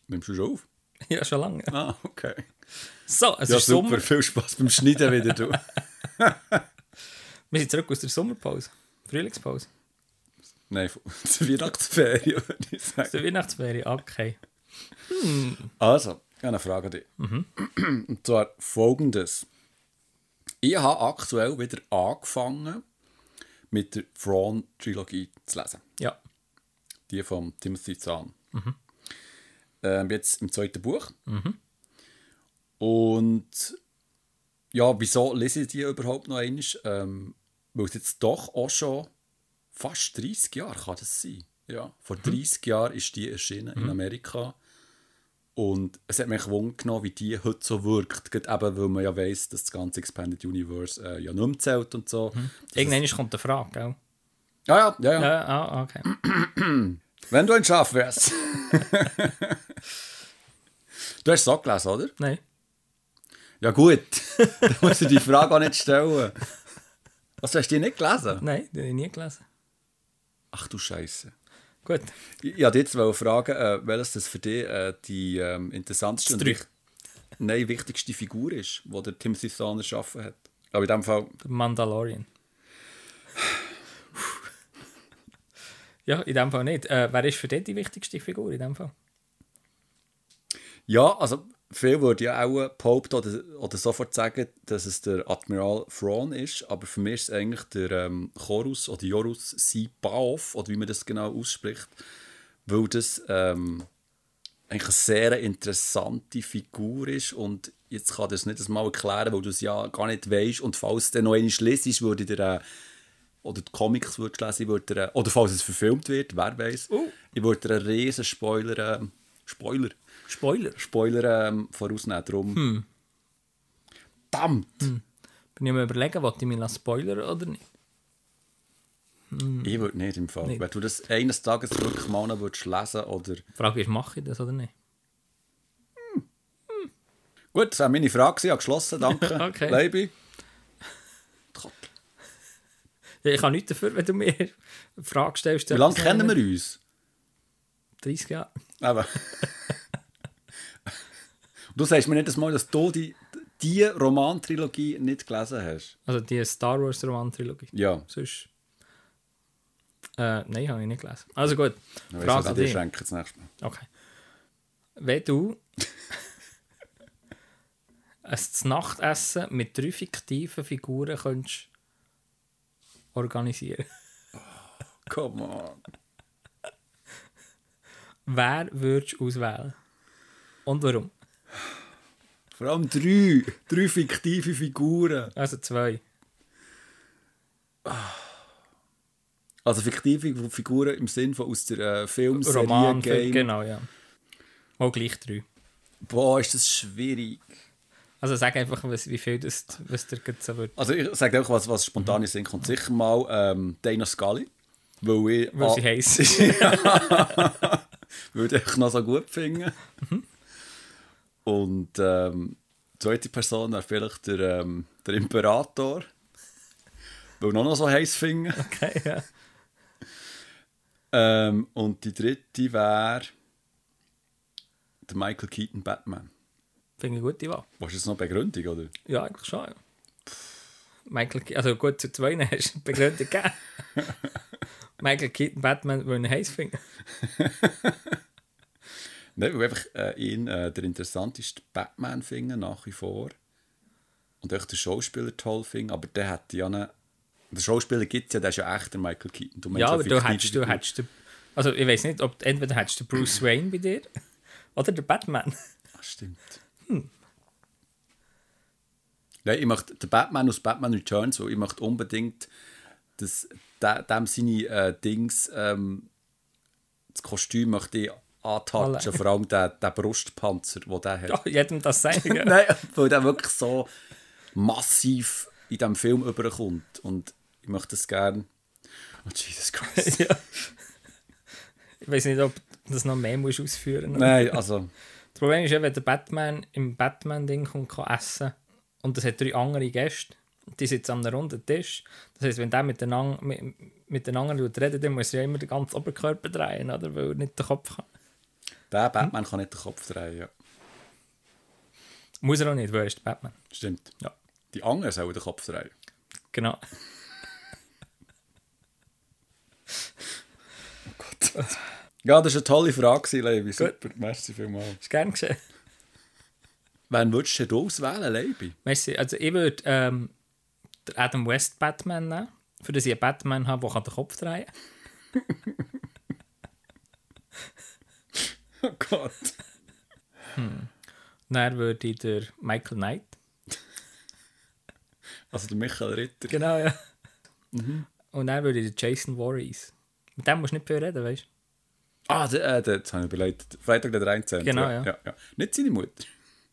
Nimmst du schon auf? Ja, schon lange. Ah, okay. So, es Ja, ist super. Sommer. Viel Spaß beim Schneiden wieder, du. Wir sind zurück aus der Sommerpause. Frühlingspause. Nein, von der Weihnachtsferien, würde ich Aus sagen. der Weihnachtsferien, okay. Also, ich habe eine Frage an dich. Und zwar folgendes. Ich habe aktuell wieder angefangen, mit der Thrawn-Trilogie zu lesen. Ja. Die von Timothy Zahn. Jetzt im 2. Buch. Und ja, wieso lese ich die überhaupt noch einmal? Weil es jetzt doch auch schon fast 30 Jahre kann das sein. Ja, vor 30 Jahren ist die erschienen in Amerika. Und es hat mich Wunder genommen, wie die heute so wirkt. Gerade eben, weil man ja weiss, dass das ganze Expanded Universe ja nicht mehr zählt und so. Irgendwann kommt eine Frage, gell? Ja. Ja, okay. Wenn du ein Schaf wärst. Du hast es auch gelesen, oder? Nein. Ja gut, da musst du die Frage auch nicht stellen. Was, hast du die nicht gelesen? Nein, die habe ich nie gelesen. Ach du Scheiße. Gut. Ich wollte dich jetzt fragen, welches das für dich die interessanteste und wichtigste Figur ist, die der Timothy Zahn erschaffen hat. Aber in diesem Fall... Der Mandalorian. Ja, in dem Fall nicht. Wer ist für dich die wichtigste Figur in dem Fall? Ja, also viele würden ja auch behaupten oder sofort sagen, dass es der Admiral Thrawn ist, aber für mich ist es eigentlich der Chorus oder Jorus Sipaov, oder wie man das genau ausspricht, weil das eigentlich eine sehr interessante Figur ist und jetzt kann ich das nicht einmal erklären, weil du es ja gar nicht weißt und falls du dann noch einmal liest, würde dir oder die Comics würdest lesen, oder falls es verfilmt wird, wer weiß, ich würde dir einen riesen Spoiler vorausnehmen. Darum. Verdammt! Bin ich mir überlegen, ob ich mich spoilern oder nicht? Ich würde nicht im Fall. Nicht. Wenn du das eines Tages wirklich mal noch würdest lesen oder... Die Frage ist, mache ich das oder nicht? Gut, das war meine Frage. Ich habe geschlossen. Danke. Okay. Leibi. Ja, ich kann nichts dafür, wenn du mir eine Frage stellst. Wie lange kennen wir uns? 30 Jahre. Aber. Du sagst mir nicht einmal, dass du die Romantrilogie nicht gelesen hast. Also die Star Wars Roman-Trilogie. Ja. Sonst... nein, habe ich nicht gelesen. Also gut, Dann weiss ich, Frage an dir dich. schenken das nächste Mal. Okay. Wenn du ein Nachtessen mit 3 fiktiven Figuren könntest organisieren, Come on. wer würdest du auswählen? Und warum? Vor allem 3 fiktive Figuren. Also 2. Also fiktive Figuren im Sinne von aus der Filmserie, Roman, Game. genau, ja. Auch gleich 3. Boah, ist das schwierig. Also sag einfach, wie viel das, was dir gerade so wird. Also ich sage einfach, was spontan in den Sinn kommt. Sicher mal Dana Scully. Weil Sie heiß. würde ich noch so gut finden. Und zweite Person wäre vielleicht der Imperator. Weil ich noch so heiß finden. Okay, ja. Und die dritte wäre der Michael Keaton Batman. Finde ich eine gute Wahl. Was ist jetzt noch Begründung, oder? Ja, eigentlich schon, ja. Also gut, zu 2 hast du eine Begründung gegeben. Michael Keaton Batman, weil ich ihn heiß finde. Nein, weil einfach ihn der interessanteste Batman finden, nach wie vor. Und auch den Schauspieler toll finden, aber der hat ja eine... Der Schauspieler gibt es ja, der ist ja echt der Michael Keaton. Du Ja, aber fiktive du hättest also ich weiß nicht, ob entweder hättest du Bruce Wayne bei dir oder der Batman. Ach, stimmt. Nein, ich möchte den Batman aus Batman Returns, weil ich möchte unbedingt, dass dem seine Dings, das Kostüm möchte ich antatschen, vor allem den Brustpanzer, den der hat. Ja, jedem das sagen. Ja. Nein, weil der wirklich so massiv in diesem Film überkommt. Und ich möchte das gerne... Oh, Jesus Christ. Ja. Ich weiß nicht, ob du das noch mehr musst ausführen musst. Nein, also... Das Problem ist ja, wenn der Batman im Batman-Ding kommt, kann essen und es hat 3 andere Gäste, die sitzen an einem runden Tisch. Das heisst, wenn der mit den anderen redet, dann muss er ja immer den ganzen Oberkörper drehen, oder? Weil er nicht den Kopf kann. Der Batman kann nicht den Kopf drehen, ja. Muss er auch nicht, wer ist der Batman? Stimmt. Ja. Die anderen sollen den Kopf drehen. Genau. Oh Gott. Ja, das war eine tolle Frage, Leibi. Super, merci vielmals. Ist gern geschehen. Wen würdest du auswählen, Leibi? Merci. Also ich würde den Adam West Batman nehmen, für das ich einen Batman habe, der den Kopf drehen kann. Oh Gott. Dann würde ich den Michael Knight. Also der Michael Ritter. Genau, ja. Und dann würde ich den Jason Voorhees. Mit dem musst du nicht viel reden, weißt du? Ah, das habe ich überlegt. Freitag der 13. Genau, ja. Nicht seine Mutter.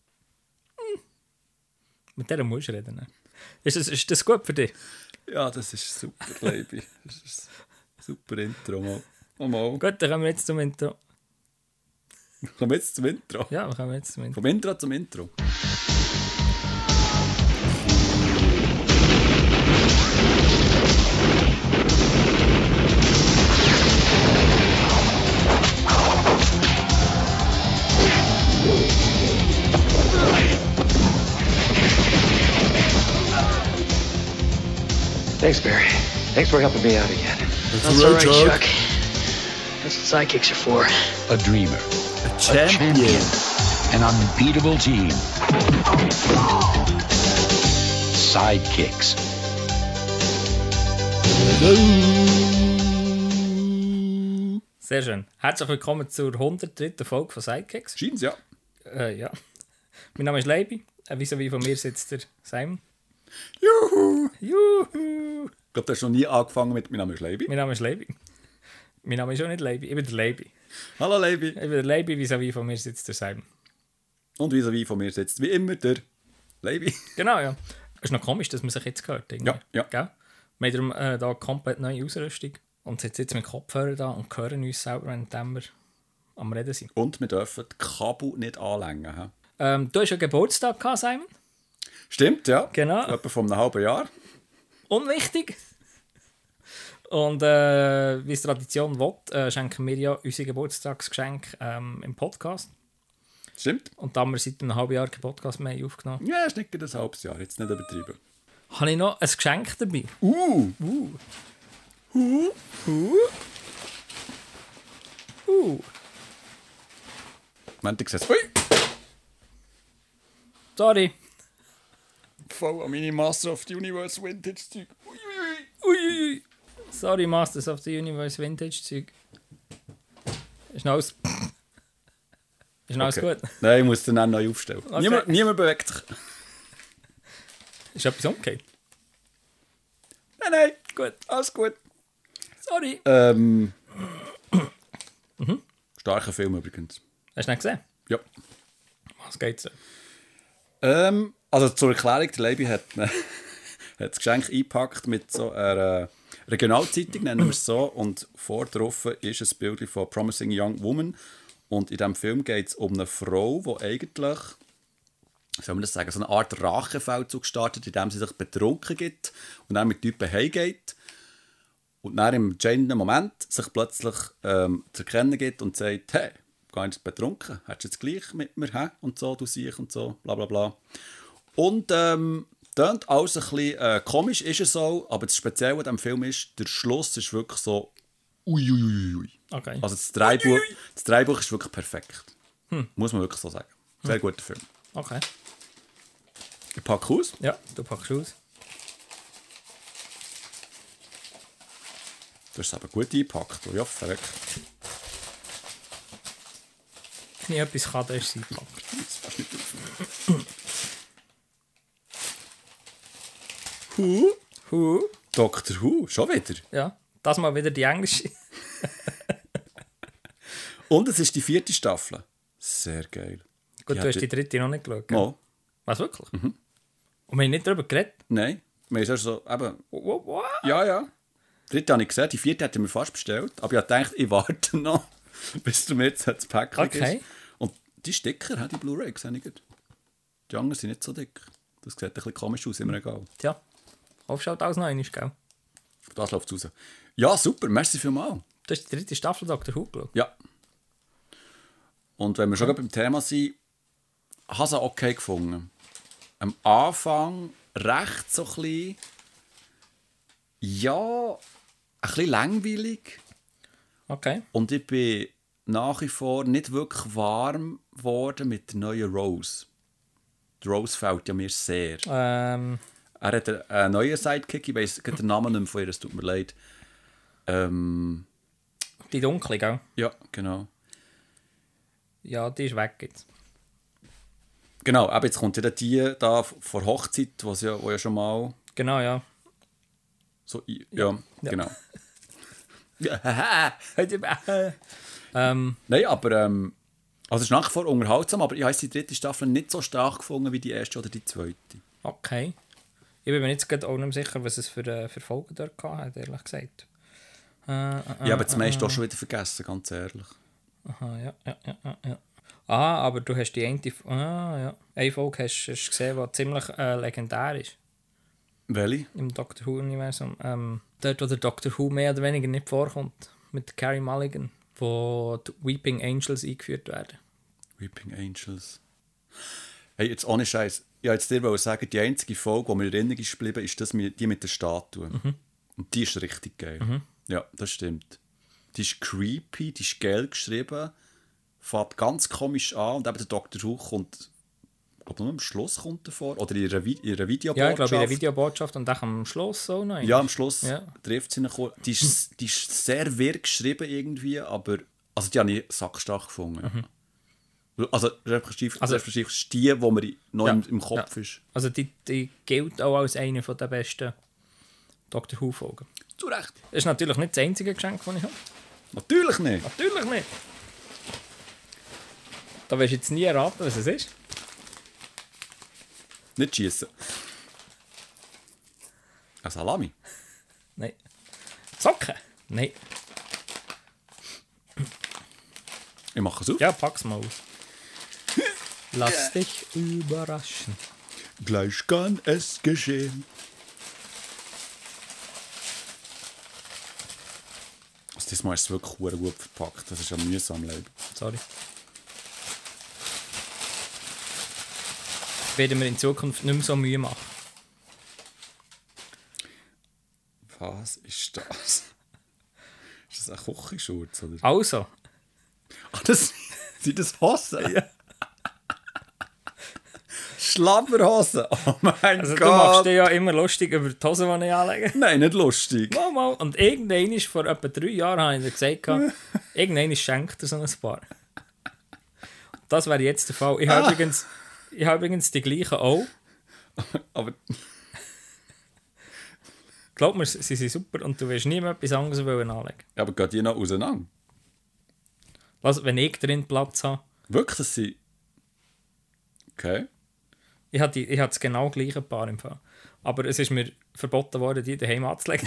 Mit der musst du reden. Ne? Ist das gut für dich? Ja, das ist super, Leibi. Das ist ein super Intro. Mal. Mal. Gut, dann kommen wir jetzt zum Intro. Kommen wir jetzt zum Intro? Ja, wir kommen jetzt zum Intro. Vom Intro zum Intro. Thanks, Barry. Thanks for helping me out again. That's all right, Chuck. That's what sidekicks are for. A dreamer, A a champion. champion, an unbeatable team. Sidekicks. Sehr schön. Herzlich willkommen zur 103. Folge von Sidekicks. Scheint's, ja. Ja. Mein Name ist Leibi. Vis-à-vis von mir sitzt der Simon. Juhu! Juhu! Ich glaube, du hast noch nie angefangen mit «Mein Name ist Leibi». Mein Name ist Leibi. Mein Name ist auch nicht Leibi. Ich bin der Leibi. Hallo Leibi. Ich bin der Leibi, vis-à-vis von mir sitzt der Simon. Und vis-à-vis von mir sitzt wie immer der Leibi. Genau, ja. Ist noch komisch, dass man sich jetzt hört. Irgendwie. Ja. Gell? Wir haben darum da komplett neue Ausrüstung. Und sitzen jetzt mit Kopfhörer da und hören uns selber, während wir am Reden sind. Und wir dürfen die Kabel nicht anlängen. He? Du hast ja Geburtstag gehabt, Simon. Stimmt, ja. Genau. Etwa vor einem halben Jahr. Unwichtig. Und wie es Tradition will, schenken wir ja unsere Geburtstagsgeschenke im Podcast. Stimmt. Und da haben wir seit einem halben Jahr keinen Podcast mehr aufgenommen, Ja, ist nicht gerade ein halbes Jahr. Jetzt nicht übertrieben. habe ich noch ein Geschenk dabei. Moment, ich sehe es. Ui! Sorry. Voll an meine Master of the Universe Vintage Zeug. Uiuiui. Sorry, Masters of the Universe Vintage Zeug. Ist noch alles... Ist noch alles Okay. gut? Nein, ich muss den dann neu aufstellen. Okay. Niemand bewegt sich. Ist etwas umgekehrt? Nein, Gut. alles gut. Sorry. Starker Film übrigens. Hast du nicht gesehen? Ja. Was geht's so? Also zur Erklärung, der Leibi hat das Geschenk eingepackt mit so einer Regionalzeitung, nennen wir es so. Und vor drauf ist ein Bild von Promising Young Woman. Und in diesem Film geht es um eine Frau, die eigentlich, wie soll man das sagen, so eine Art Rachefeldzug startet, indem sie sich betrunken gibt und dann mit Typen heimgeht. Und dann im entscheidenden Moment sich plötzlich zu erkennen gibt und sagt, hey, gar nicht betrunken, hättest du jetzt gleich mit mir, hä? Und so, du siehst und so, bla bla bla. Und tönt alles ein bisschen komisch, ist es so, aber das Spezielle an diesem Film ist, der Schluss ist wirklich so uiuiuiui. Okay. Also das Drehbuch ist wirklich perfekt. Muss man wirklich so sagen. Sehr guter Film. Okay. Ich packe aus. Ja, du packst aus. Du hast es aber gut eingepackt. Ja, verrückt. Wenn ich etwas kann, dann ist es einpacken. Who? Dr. Who, schon wieder. Ja, das mal wieder die englische. Und es ist die 4. Staffel. Sehr geil. Gut, Die du hast hat- die 3. noch nicht geschaut. Gell? Mal. Was, wirklich? Und wir haben nicht darüber geredet? Nein. Wir sind so, eben, What? ja. Die 3. habe ich gesehen, die 4. hätte ich mir fast bestellt. Aber ich dachte, ich warte noch, bis du mir jetzt das Päckchen Okay. ist. Und die Sticker, die Blu-ray, sehe ich gut. Die anderen sind nicht so dick. Das sieht ein bisschen komisch aus, immer egal. Tja, aufschaut alles noch einmal, gell? Das läuft raus. Ja, super, merci vielmals. Du hast die 3. Staffel Dr. Who geschaut. Ja. Und wenn wir schon beim Thema sind, habe ich es okay gefunden. Am Anfang recht so ein bisschen, ja, ein bisschen langweilig. Okay. Und ich bin nach wie vor nicht wirklich warm geworden mit der neuen Rose. Die Rose fällt ja mir sehr. Er hat einen neuen Sidekick, ich weiss den Namen nicht mehr von ihr, es tut mir leid. Die dunkle, gell? Ja, genau. Ja, die ist weg jetzt. Genau, aber jetzt kommt ja die da vor Hochzeit, wo ja schon mal Genau, ja. so... Ja, genau. Nein, aber... also es ist nach wie vor unterhaltsam, aber ich habe die dritte Staffel nicht so stark gefunden wie die erste oder die zweite. Okay. Ich bin mir jetzt gerade auch nicht mehr sicher, was es für Folgen dort hat, ehrlich gesagt. Ja, aber das meiste auch schon wieder vergessen, ganz ehrlich. Aha, ja. Ah, aber du hast die eine... ja. Eine Folge hast du gesehen, die ziemlich legendär ist. Welche? Im Doctor Who-Universum. Dort, wo der Doctor Who mehr oder weniger nicht vorkommt. Mit Carey Mulligan, wo die Weeping Angels eingeführt werden. Weeping Angels. Hey, jetzt ohne Scheiß. Ich wollte dir sagen, die einzige Folge, die mir in Erinnerung ist geblieben, ist das die mit der Statue. Und die ist richtig geil. Ja, das stimmt. Die ist creepy, die ist geil geschrieben, fängt ganz komisch an und eben der Dr. Who kommt, ich glaube, nur am Schluss kommt er vor. Oder in ihrer Videobotschaft. Ja, ich glaube, in der Videobotschaft und auch am Schluss auch noch. Ja, am Schluss Ja. trifft sie ihn kurz. Die ist sehr wirr geschrieben irgendwie, aber also die habe ich sackstark gefunden. Also respektive ist die mir noch im Kopf ist. Also die gilt auch als eine der besten Doctor Who-Folgen. Zu Recht. Das ist natürlich nicht das einzige Geschenk, das ich habe. Natürlich nicht. Natürlich nicht. Da wirst du jetzt nie erraten, was es ist. Nicht schiessen. Ein Salami. Nein. Socken? Nein. Ich mache es auf. Ja, pack's mal aus. Lass dich überraschen. Gleich kann es geschehen. Also diesmal ist es wirklich verdammt gut verpackt. Das ist ja mühsam, Leben. Sorry. Werden wir in Zukunft nicht mehr so Mühe machen. Was ist das? Ist das ein Kochischurz, oder? Also, Ah, das sind das Hosen? Ja. Schlabberhosen? Oh mein also Gott! du machst dir ja immer lustig über die Hosen, die ich anlege. Nein, nicht lustig. Mal. Und irgendwann vor etwa 3 Jahren habe ich dir gesagt, irgendwann schenkt er so ein Paar. Das wäre jetzt der Fall. Ich habe übrigens die gleichen auch. Aber Glaub mir, sie sind super und du willst nie mehr etwas anderes anlegen. aber geht die noch auseinander? Was, wenn ich drin Platz habe? Wirklich, das sind... Okay. Ich habe das genau gleiche Paar im Fall. Aber es ist mir verboten worden, die daheim anzulegen.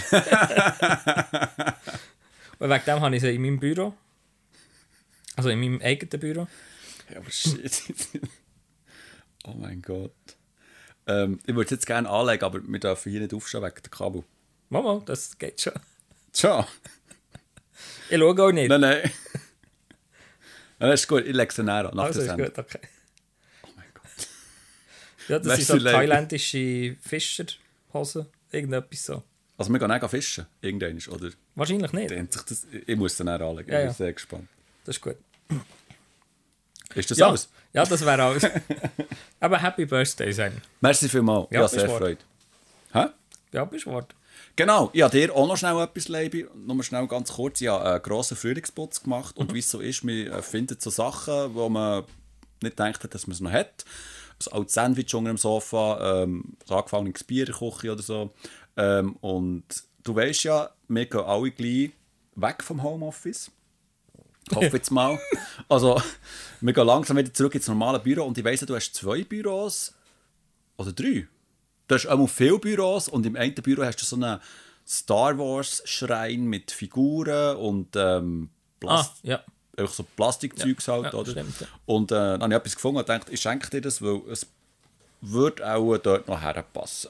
Und wegen dem habe ich sie in meinem Büro. Also in meinem eigenen Büro. Ja, aber shit. Oh mein Gott. Ich würde es jetzt gerne anlegen, aber wir dürfen hier nicht aufstehen wegen der Kabel. Mal, das geht schon. Tja. Ich schaue auch nicht. Nein. Nein, das ist gut. Ich lege es dann nach Also der ist Sendung. gut, okay. Oh mein Gott. Ja, das Weißt sind du, so Leute? thailändische Fischerhosen. Irgendetwas so. Also wir gehen auch fischen, irgendwann, oder? Wahrscheinlich nicht. Dehnt sich das, ich muss dann auch anlegen, Ja, ich bin ja. sehr gespannt. Das ist gut. Ist das Ja, alles? ja, das wäre alles. Aber Happy Birthday sein. Merci vielmals, Ja, ja, bist sehr wahr. Freude. Hä? Ja, bist Wort. Genau, ich habe dir auch noch schnell etwas, Leibi. Nur schnell ganz kurz. Ich habe einen grossen Frühlingsputz gemacht. Und wie es so ist, man findet so Sachen, wo man nicht gedacht hat, dass man es noch hat. Also auch das Sandwich unter dem Sofa, so angefangenes Bier in der Küche oder so. Und du weißt ja, wir gehen alle gleich weg vom Homeoffice. Ich hoffe jetzt mal. Also, wir gehen langsam wieder zurück ins normale Büro. Und ich weiss ja, du hast 2 Büros. Oder 3. Du hast auch viele Büros und im einen Büro hast du so einen Star Wars Schrein mit Figuren und Ja. einfach so Plastikzeugs halt, ja, oder? stimmt, ja. Und dann habe ich etwas gefunden und dachte, ich schenke dir das, weil es würde auch dort noch herpassen.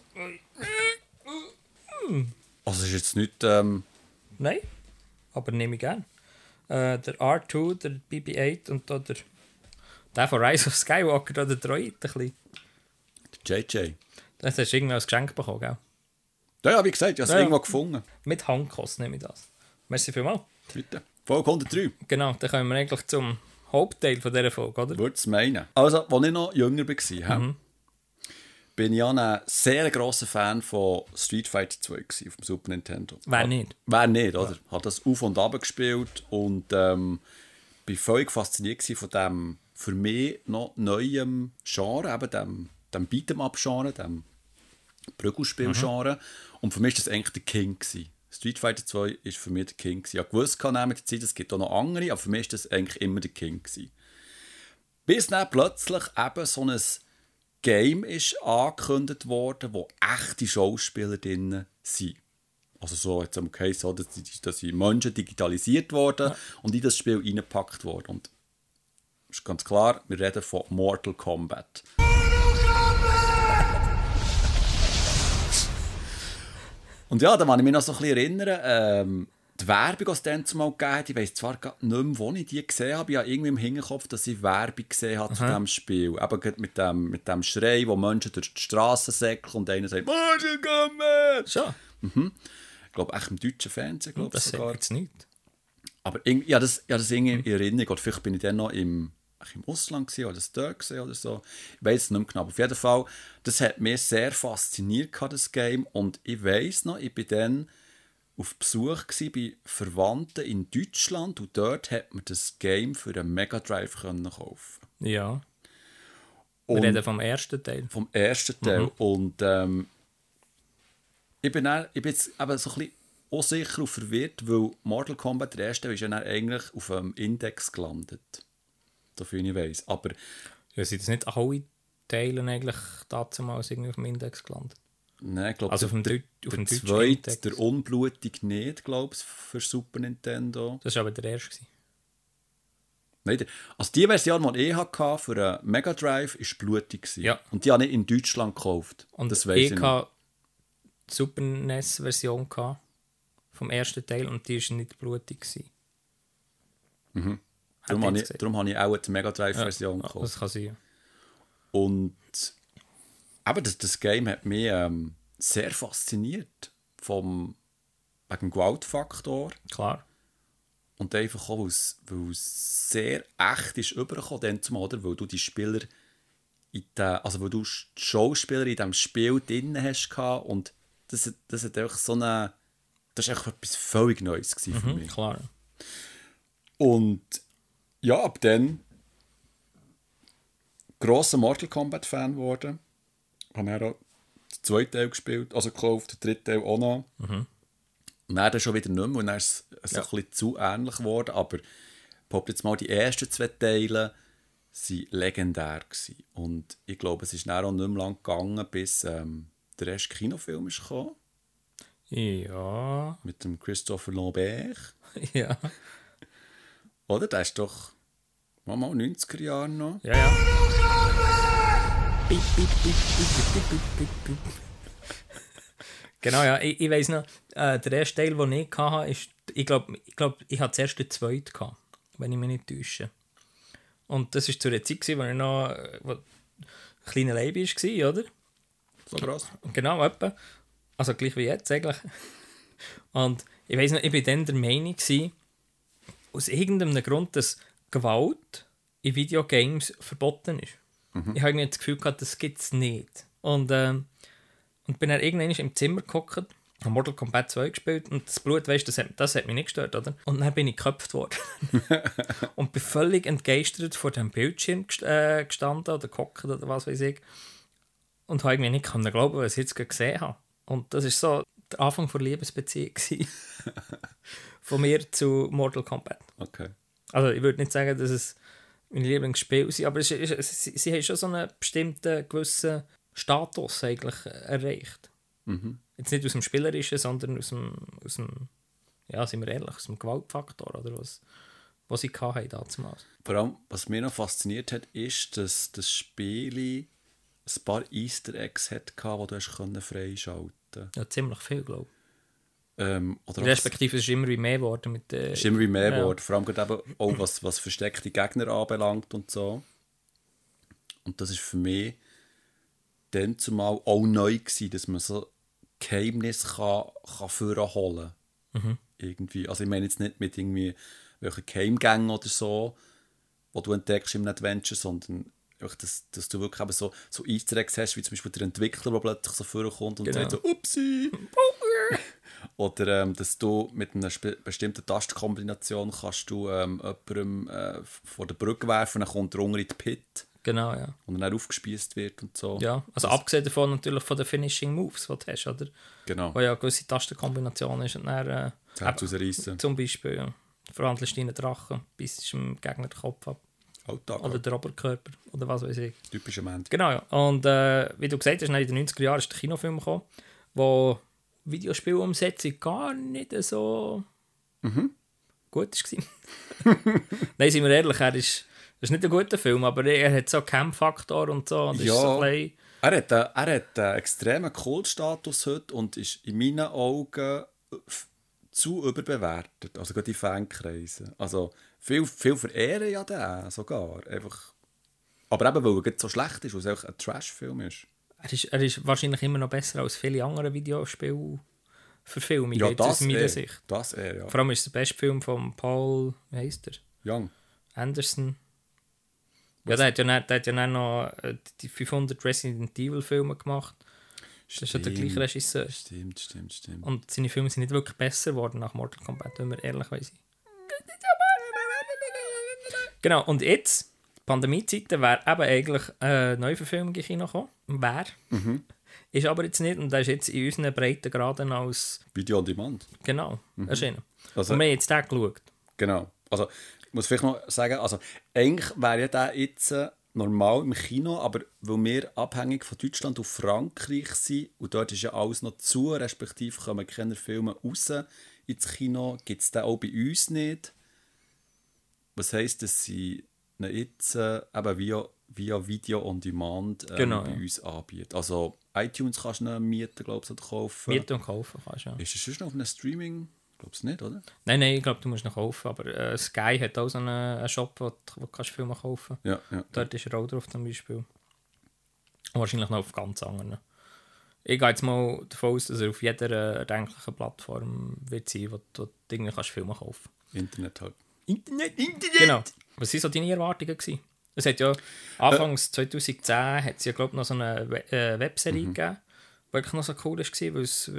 Also es ist jetzt nicht... Nein, aber nehme ich gern. Der R2, der BB-8 und da der Der von Rise of Skywalker, der Droid, ein bisschen. Der JJ. Das hast du irgendwie als Geschenk bekommen, gell? Ja, wie gesagt, ich habe es irgendwo gefunden. Mit Handkost nehme ich das. Merci vielmals. Bitte. Folge 103. Genau, dann kommen wir eigentlich zum Hauptteil von dieser Folge, oder? Würde es meinen. Also, als ich noch jünger war, bin ich ein sehr grosser Fan von Street Fighter 2 auf dem Super Nintendo. Wer nicht? Wer nicht, oder? Hat das auf und ab gespielt und bin völlig fasziniert von dem für mich noch neuen Genre, eben dem Beat'em-up-Genre, dem Prügelspiel-Genre. Und für mich war das eigentlich der King gewesen. Street Fighter 2 war für mich der King gewesen. Ich wusste mit der Zeit, es gibt auch noch andere, aber für mich war das eigentlich immer der King gewesen. Bis dann plötzlich eben so ein Game ist angekündigt worden, wo echte Schauspieler drin sind. Also so jetzt am Case so, dass die Menschen digitalisiert wurden und in das Spiel reingepackt wurden. Und ist ganz klar, wir reden von Mortal Kombat. Und ja, da kann ich mich noch so ein bisschen erinnern, die Werbung, die es dann zumal gegeben hat, ich weiss zwar gar nicht mehr, wo ich die gesehen habe, ich habe irgendwie im Hinterkopf, dass ich Werbung gesehen habe zu diesem Spiel. Eben mit dem Schrei, wo Menschen durch die Straße säckeln und einer sagt «Mortal Kombat!» Schon. Ich glaube, echt im deutschen Fernsehen. Das sagt jetzt nicht. Aber ja, das irgendwie in Erinnerung. Oder vielleicht bin ich dann noch im Ausland gewesen, oder das dort gesehen oder so. Ich weiß es nicht mehr genau. Auf jeden Fall, das hat mich sehr fasziniert, das Game. Und ich weiss noch, ich bin dann auf Besuch bei Verwandten in Deutschland und dort hat man das Game für einen Mega Drive kaufen. Ja. Und Wir reden vom ersten Teil. Vom ersten Teil. Und ich bin jetzt eben so ein bisschen unsicher und verwirrt, weil Mortal Kombat, der erste, ist ja dann eigentlich auf einem Index gelandet. So viel ich weiss. Aber ja, sind das nicht alle Teile eigentlich damals irgendwie auf dem Index gelandet? nein, ich glaube, Also auf dem der deutschen zweite, Index. der unblutig nicht, glaube ich, für Super Nintendo. Das war aber der erste. Nein, also die Version, die ich hatte für einen Mega Drive, war blutig. Ja. Und die habe ich in Deutschland gekauft. Und das weiss ich ich hatte die Super NES-Version vom ersten Teil und die war nicht blutig. Darum habe ich auch die Mega Drive-Version gekauft. Das kann sein. Und aber das Game hat mich sehr fasziniert wegen dem Gewaltfaktor. Klar. Und einfach auch, weil es sehr echt ist rübergekommen, dann zumal, oder? Weil du die Spieler weil du die Schauspieler in diesem Spiel drin hast und das hat einfach so eine, das war einfach etwas völlig Neues für mich. Klar. Und ja, ab dann grosser Mortal Kombat Fan geworden. Habe dann auch den zweiten Teil gespielt, also gekauft, den dritten Teil auch noch. Und dann schon wieder nicht mehr, und dann ist es so ein bisschen zu ähnlich geworden, aber ich behaupte jetzt mal, die ersten zwei Teile waren legendär gewesen. Und ich glaube, es ist dann auch nicht mehr lang gegangen, bis der erste Kinofilm ist gekommen. Ja. Mit dem Christopher Lambert. Ja. Oder? Der ist doch mal 90er Jahre noch. Ja, ja. Piep, piep, piep, piep, piep, piep, piep, piep. Genau, ja. Ich weiss noch, der erste Teil, den ich hatte, ist, ich glaube, ich hatte zuerst den zweiten gehabt, wenn ich mich nicht täusche. Und das war zu der Zeit, wo ich noch ein kleiner Baby war, oder? So krass. Genau, etwa. Also gleich wie jetzt eigentlich. Und ich weiss noch, ich war dann der Meinung, aus irgendeinem Grund, dass Gewalt in Videogames verboten ist. Ich habe irgendwie das Gefühl gehabt, das gibt es nicht. Und bin dann irgendwann im Zimmer gehockt, habe Mortal Kombat 2 gespielt und das Blut, weißt, das hat mich nicht gestört, oder? Und dann bin ich geköpft worden. Und bin völlig entgeistert vor dem Bildschirm gestanden oder gehockt oder was weiß ich. Und habe irgendwie nicht glauben, was ich jetzt gesehen habe. Und das war so der Anfang der Liebesbeziehung von mir zu Mortal Kombat. Okay. Also ich würde nicht sagen, dass es mein Lieblingsspiel ist, aber sie haben schon so einen bestimmten gewissen Status eigentlich erreicht. Jetzt nicht aus dem Spielerischen, sondern aus dem ja, sind wir ehrlich, aus dem Gewaltfaktor, oder was sie hatten damals. Vor allem, was mich noch fasziniert hat, ist, dass das Spiel ein paar Easter Eggs hatte, die du freischalten konntest. Ja, ziemlich viel, glaube ich. Oder Respektive es ist immer wie mehr geworden. ist immer wie mehr geworden. Vor allem eben auch was versteckte Gegner anbelangt und so. Und das ist für mich dann zumal auch neu gewesen, dass man so Geheimnisse kann vorholen kann. Irgendwie. Also ich meine jetzt nicht mit irgendwie welchen Geheimgängen oder so, die du entdeckst im Adventure, sondern einfach, dass du wirklich eben so Easter Eggs hast, wie zum Beispiel der Entwickler, der plötzlich so vorkommt und sagt so «Upsi!» Oder dass du mit einer bestimmten Tastenkombination kannst du jemandem vor der Brücke werfen und dann kommt er unten in die Pit. Genau, ja. Und dann aufgespießt wird und so. Ja, also abgesehen davon natürlich von den Finishing Moves, die du hast, oder? Genau. Wo ja eine gewisse Tastenkombination ist und dann... Herz rausreißen. Zum Beispiel, ja. Verhandelst deinen Drachen, bis dem Gegner den Kopf ab. Alltag. Oder der Oberkörper, oder was weiß ich. Typischer Mensch. Genau, ja. Und wie du gesagt hast, in den 90er Jahren ist der Kinofilm gekommen, wo Videospielumsetzung gar nicht so gut war. Nein, sind wir ehrlich, das ist nicht ein guter Film, aber er hat so einen Camp-Faktor und so. Und Ja, ist so ein bisschen... er hat einen extremen Kultstatus heute und ist in meinen Augen zu überbewertet. Also gerade in Fankreisen. Also viel verehren ja den sogar. Einfach. Aber eben, weil er so schlecht ist, weil es einfach ein Trash-Film ist. Er ist wahrscheinlich immer noch besser als viele andere Videospielverfilmungen, Ja, jetzt aus meiner Sicht. Das ja. Vor allem ist es der beste Film von Paul, wie heisst er? Young. Anderson. Ja, der hat ja dann noch die 500 Resident Evil Filme gemacht. Das ist ja der gleiche Regisseur. Stimmt. Und seine Filme sind nicht wirklich besser geworden nach Mortal Kombat, wenn wir ehrlich sein. Genau, und jetzt, Pandemie-Zeiten, wäre eben eigentlich eine Neuverfilmung in Kino gekommen. Ist aber jetzt nicht, und der ist jetzt in unseren Breitengraden als... Video on Demand. Genau, erschienen. Also, und wir haben jetzt den geschaut. Genau. Also, ich muss vielleicht noch sagen, also, eigentlich wäre ja der jetzt normal im Kino, aber weil wir abhängig von Deutschland und Frankreich sind, und dort ist ja alles noch zu, respektive kommen keine Filme raus ins Kino, gibt es den auch bei uns nicht. Was heisst, dass sie ihn jetzt eben via Video on Demand bei uns anbieten. Also iTunes kannst du ihn mieten, glaube ich, oder kaufen. Mieten und kaufen kannst du, ja. Ist es sonst noch auf einem Streaming? Glaubst du nicht, oder? Nein, ich glaube, du musst ihn kaufen, aber Sky hat auch so einen Shop, wo du Filme kaufen kannst. Ja. Dort ist er auch drauf zum Beispiel. Und wahrscheinlich noch auf ganz anderen. Ich gehe jetzt mal davon aus, dass er auf jeder erdenklichen Plattform wird sein, wo du irgendwie Filme kaufen kannst. Internet halt. Internet! Genau. Was waren so deine Erwartungen gewesen? Es hat ja Anfangs 2010 hat es ja, glaube ich, noch so eine Webserie gegeben, die wirklich noch so cool war,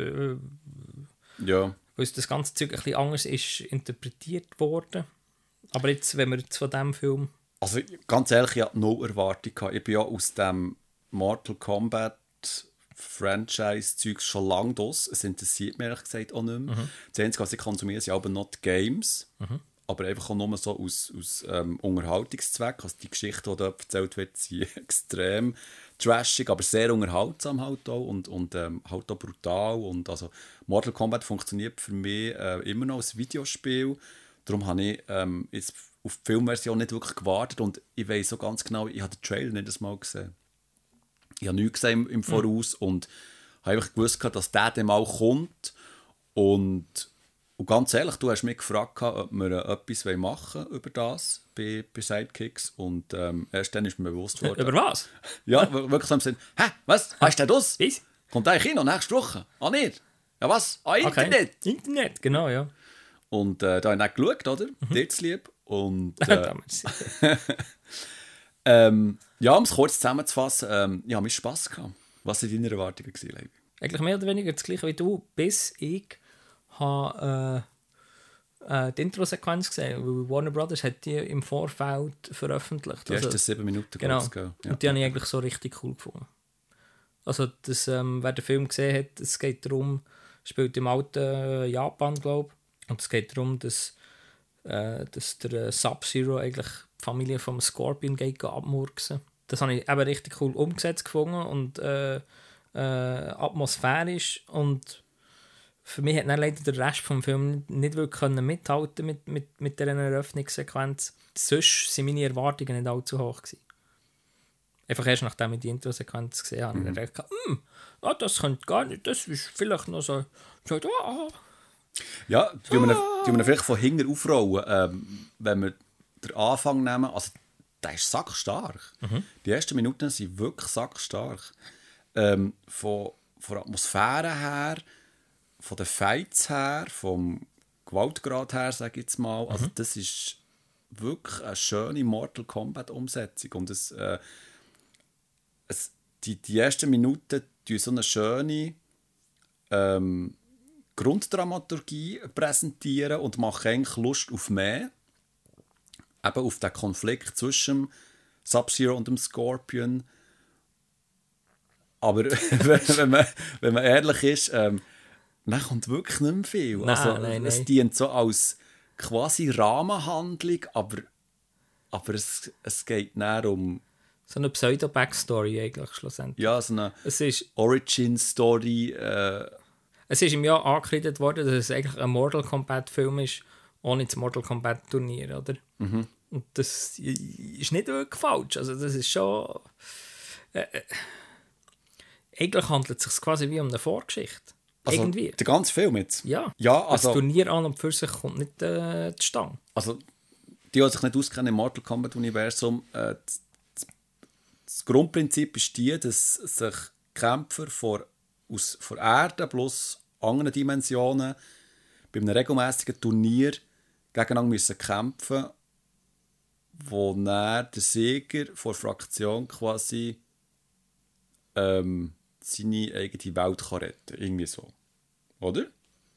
weil es das ganze Zeug ein bisschen anders ist interpretiert worden. Aber jetzt, wenn wir jetzt von diesem Film... Also ganz ehrlich, ich hatte null Erwartung gehabt. Ich bin ja aus dem Mortal Kombat Franchise-Zeug schon lange draus. Es interessiert mich ehrlich gesagt auch nicht mehr. Das Einzige, was ich konsumiere, sind aber not Games. Aber einfach auch nur so aus Unterhaltungszweck. Also die Geschichte, die da erzählt wird, sind extrem trashig, aber sehr unterhaltsam halt auch und halt auch brutal. Und also Mortal Kombat funktioniert für mich immer noch als Videospiel. Darum habe ich jetzt auf die Filmversion nicht wirklich gewartet und ich weiss so ganz genau, ich habe den Trailer nicht einmal gesehen. Ich habe nichts gesehen im Voraus und habe einfach gewusst, dass der dann mal kommt. Und ganz ehrlich, du hast mich gefragt, ob wir etwas machen wollen über das bei Sidekicks. Und erst dann ist mir bewusst worden. Über was? Ja, wirklich so im Sinn, hä, was? Hast du das? Was? Kommt der Kino nächste Woche? Ah, nicht? Ja, was? Ah, Internet? Okay. Internet, genau, ja. Und da habe ich dann geschaut, oder? Dir zu lieb. Und ja, um es kurz zusammenzufassen, ich habe mir Spass gehabt. Was waren deine Erwartungen, Leibi? Eigentlich mehr oder weniger das gleiche wie du, bis ich habe die Intro-Sequenz gesehen, weil Warner Brothers hat die im Vorfeld veröffentlicht. Die ersten 7 Minuten, genau. Ja. Und die habe ich eigentlich so richtig cool gefunden. Also, das, wer den Film gesehen hat, es geht darum, spielt im alten Japan, glaube ich, und es geht darum, dass der Sub-Zero eigentlich die Familie vom Scorpion geht abmurksen. Das habe ich eben richtig cool umgesetzt gefunden und atmosphärisch, und für mich hat dann leider der Rest des Films nicht wirklich mithalten mit dieser Eröffnungssequenz. Sonst waren meine Erwartungen nicht allzu hoch gewesen. Einfach erst nachdem ich die Intro-Sequenz gesehen habe, habe ich gedacht, das könnte gar nicht, das ist vielleicht noch so Ja, tun wir vielleicht von hinten aufrollen, wenn wir den Anfang nehmen. Also der ist sackstark. Die ersten Minuten sind wirklich sackstark. Von der Atmosphäre her, von den Fights her, vom Gewaltgrad her, sage ich jetzt mal. Also das ist wirklich eine schöne Mortal Kombat-Umsetzung. Und die ersten Minuten präsentieren so eine schöne Grunddramaturgie präsentieren und machen eigentlich Lust auf mehr. Eben auf den Konflikt zwischen Sub-Zero und dem Scorpion. Aber wenn man ehrlich ist, dann kommt wirklich nicht mehr viel. Nein. Es dient so als quasi Rahmenhandlung, aber es geht näher um So eine Pseudo-Backstory eigentlich schlussendlich. ja, so eine Es ist Origin-Story. Es ist im Jahr angekündigt worden, dass es eigentlich ein Mortal Kombat-Film ist, ohne das Mortal Kombat-Turnier, oder? Und das ist nicht wirklich falsch. Also das ist schon... eigentlich handelt es sich quasi wie um eine Vorgeschichte. Also Irgendwie. der ganze Film jetzt? Ja. Ja, also, das Turnier an und für sich kommt nicht zustande. also die sich nicht auskennen im Mortal Kombat-Universum, das Grundprinzip ist dass sich Kämpfer von Erde plus anderen Dimensionen bei einem regelmäßigen Turnier gegeneinander müssen kämpfen, wo dann der Sieger von der Fraktion quasi seine eigene Welt kann retten. Irgendwie so. Oder?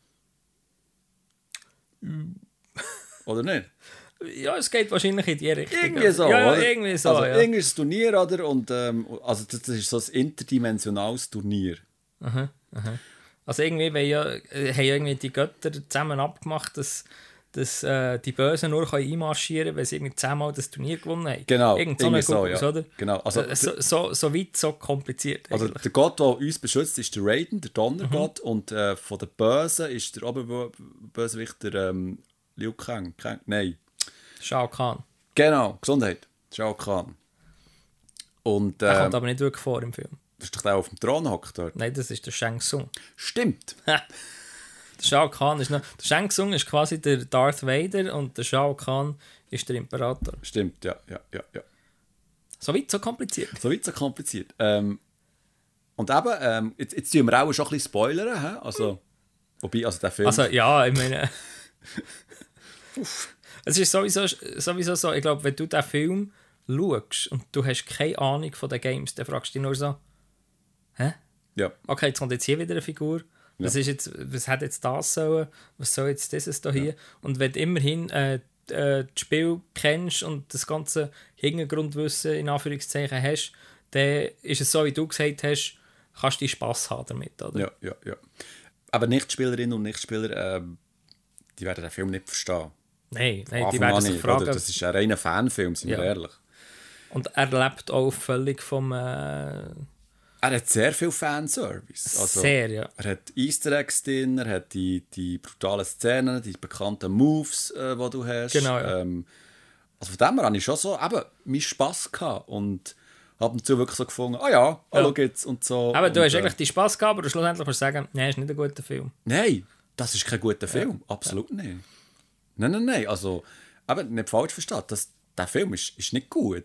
Oder nicht? Ja, es geht wahrscheinlich in die Richtung. Irgendwie so, ja, oder? irgendwie so, also, ja. irgendwie ist ein Turnier, oder? Und, also das ist so ein interdimensionales Turnier. Also irgendwie haben ja irgendwie die Götter zusammen abgemacht, dass die Bösen nur einmarschieren können, wenn sie irgendwie 10-mal das Turnier gewonnen haben. Genau, Irgend so eine irgendwie so, Gugus, ja. oder? Genau, also, so weit, so kompliziert also eigentlich. der Gott, der uns beschützt, ist der Raiden, der Donnergott. Und von den Bösen ist der Oberbösewicht der Liu Kang. Nein. Shao Kahn. Genau, Gesundheit. Shao Kahn. Und Der kommt aber nicht wirklich vor im Film. das ist doch der, der auf dem Thron hockt dort. Nein, das ist der Shang Tsung. Stimmt. Der Shao Kahn ist noch... Der Shang Tsung ist quasi der Darth Vader und der Shao Kahn ist der Imperator. Stimmt, ja. So weit, so kompliziert. So weit, so kompliziert. Und eben, jetzt tun wir auch schon ein bisschen spoilern. He? Also, wobei, also der Film... Also ja, ich meine... Es ist sowieso so, ich glaube, wenn du den Film schaust und du hast keine Ahnung von den Games, dann fragst du dich nur so, hä? ja. Okay, jetzt kommt jetzt hier wieder eine Figur. Was hat jetzt das sollen? Was soll jetzt dieses da hier? Und wenn du immerhin das Spiel kennst und das ganze Hintergrundwissen in Anführungszeichen hast, dann ist es so, wie du gesagt hast, kannst du Spass haben damit, oder? Ja. Aber Nichtspielerinnen und Nichtspieler, die werden den Film nicht verstehen. Nein, die Anfang werden an sich nicht, fragen. oder? Das ist ein reiner Fanfilm, sind wir Ja. ehrlich. Und er lebt auch völlig vom... Er hat sehr viel Fanservice. Also, sehr, ja. Er hat Easter Eggs drin, er hat die brutalen Szenen, die bekannten Moves, die du hast. Genau, ja. Also von dem her hatte ich schon so eben meinen Spass gehabt und ab und zu wirklich so gefunden, schau jetzt und so. Aber du und, hast eigentlich die Spass gehabt, aber schlussendlich musst du sagen, nein, ist nicht ein guter Film. Nein, das ist kein guter Film. Absolut nicht. Nein. Also, aber nicht falsch verstanden. Der Film ist nicht gut.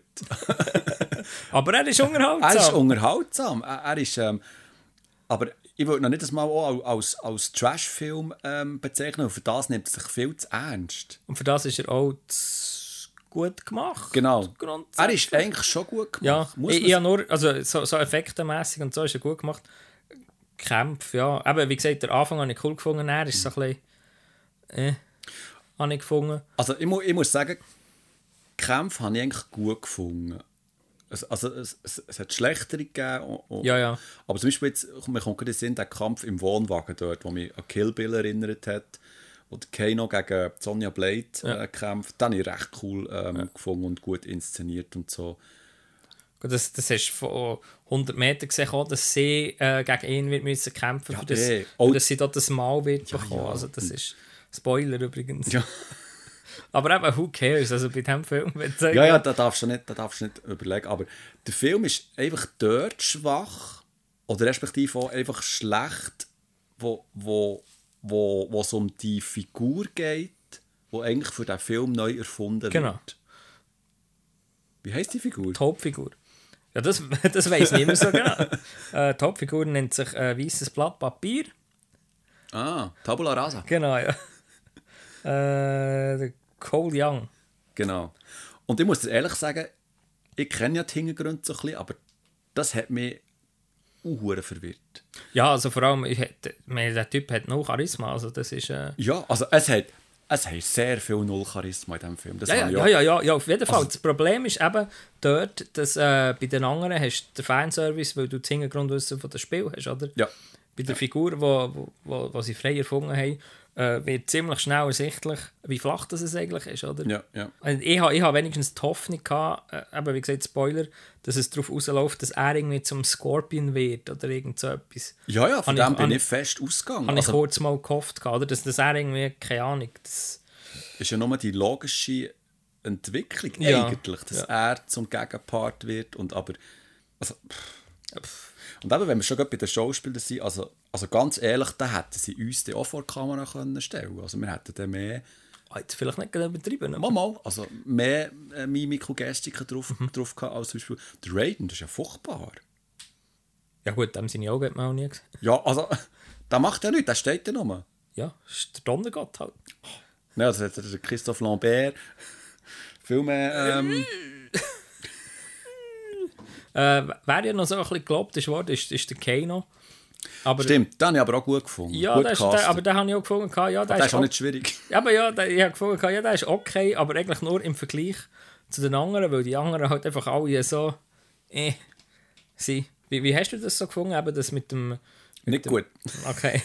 Aber er ist unterhaltsam. Er ist unterhaltsam. Er ist, aber ich würde noch nicht das mal auch als Trash-Film bezeichnen. Und für das nimmt er sich viel zu ernst. Und für das ist er auch gut gemacht. Genau. Grundsätzlich. Er ist eigentlich schon gut Ja, gemacht. ich habe nur, also so effektenmässig und so ist er gut gemacht. Kämpfe, ja. Eben, wie gesagt, der Anfang habe ich cool gefunden. Er ist so ein bisschen... habe ich gefunden. Also ich muss sagen, die Kämpfe habe ich eigentlich gut gefunden. Es hat schlechtere gegeben. Ja. Aber zum Beispiel jetzt, mir kommt gerade in den Sinn, der Kampf im Wohnwagen dort, wo mich an Kill Bill erinnert hat, wo der Kano gegen Sonja Blade kämpft. Den habe ich recht cool gefunden und gut inszeniert und so. Das hast du von 100 Metern gesehen, dass sie gegen ihn wird müssen kämpfen müssen, dass sie dort das Mal wird bekommen. Ja. Also das ist Spoiler übrigens. Ja. Aber eben, who cares? Also bei diesem Film, wenn du sagst, Ja, da darfst du nicht überlegen. Aber der Film ist einfach dort schwach oder respektive auch einfach schlecht, wo es um die Figur geht, die eigentlich für den Film neu erfunden Genau. wird. Wie heisst die Figur? Die Hauptfigur. Ja, das weiss niemand so genau. Die Hauptfigur nennt sich «Weisses Blatt Papier». Ah, Tabula Rasa. Genau, ja. Der Cole Young. Genau. Und ich muss dir ehrlich sagen, ich kenne ja die Hintergründe so ein bisschen, aber das hat mich auch verwirrt. Ja, also vor allem, der Typ hat noch Charisma, also das ist... Ja, also es hat sehr viel Null-Charisma in diesem Film. Das habe ich auch- Ja, auf jeden Fall. Also- Das Problem ist eben dort, dass bei den anderen hast du den Fanservice, weil du das Hintergrundwissen von dem Spiel hast, oder? Ja. Bei der Figur, wo sie frei erfunden haben, wird ziemlich schnell ersichtlich, wie flach das eigentlich ist, oder? Ja, ja. Und ich habe wenigstens die Hoffnung gehabt, eben wie gesagt, Spoiler, dass es darauf rausläuft, dass er irgendwie zum Scorpion wird oder irgend so etwas. Ja, von dem bin Habe ich fest ausgegangen. ich Also, kurz mal gehofft gehabt, oder? Dass er irgendwie, keine Ahnung, das... ist ja nur die logische Entwicklung Ja. eigentlich, dass er zum Gegenpart wird und aber... Also, und eben, wenn wir schon gerade bei den Schauspielern sind, also ganz ehrlich, da hätten sie uns dann auch vor die Kamera können stellen. Also wir hätten dann mehr... Jetzt vielleicht nicht gerade übertrieben, aber... Mal, also mehr Mimik und Gestik drauf gehabt, als zum Beispiel der Raiden, das ist ja furchtbar. Ja gut, dem seine Augen hat man auch nie gesehen. Ja, also, der macht ja nichts, der steht ja nur. Ja, ist der Donnergott halt. Ja, das hat der Christophe Lambert viel mehr... Wer ja noch so ein bisschen gelobt ist worden, ist der Kano. Aber, Stimmt, den habe ich aber auch gut gefunden. Ja, gut der ist, gecastet. aber den habe ich auch gefunden. Ja, der ist auch nicht schwierig. Aber ja, ich habe gefunden, ja, der ist okay, aber eigentlich nur im Vergleich zu den anderen, weil die anderen halt einfach alle so sind. Wie hast du das so gefunden, eben das mit dem... Nicht gut. Okay.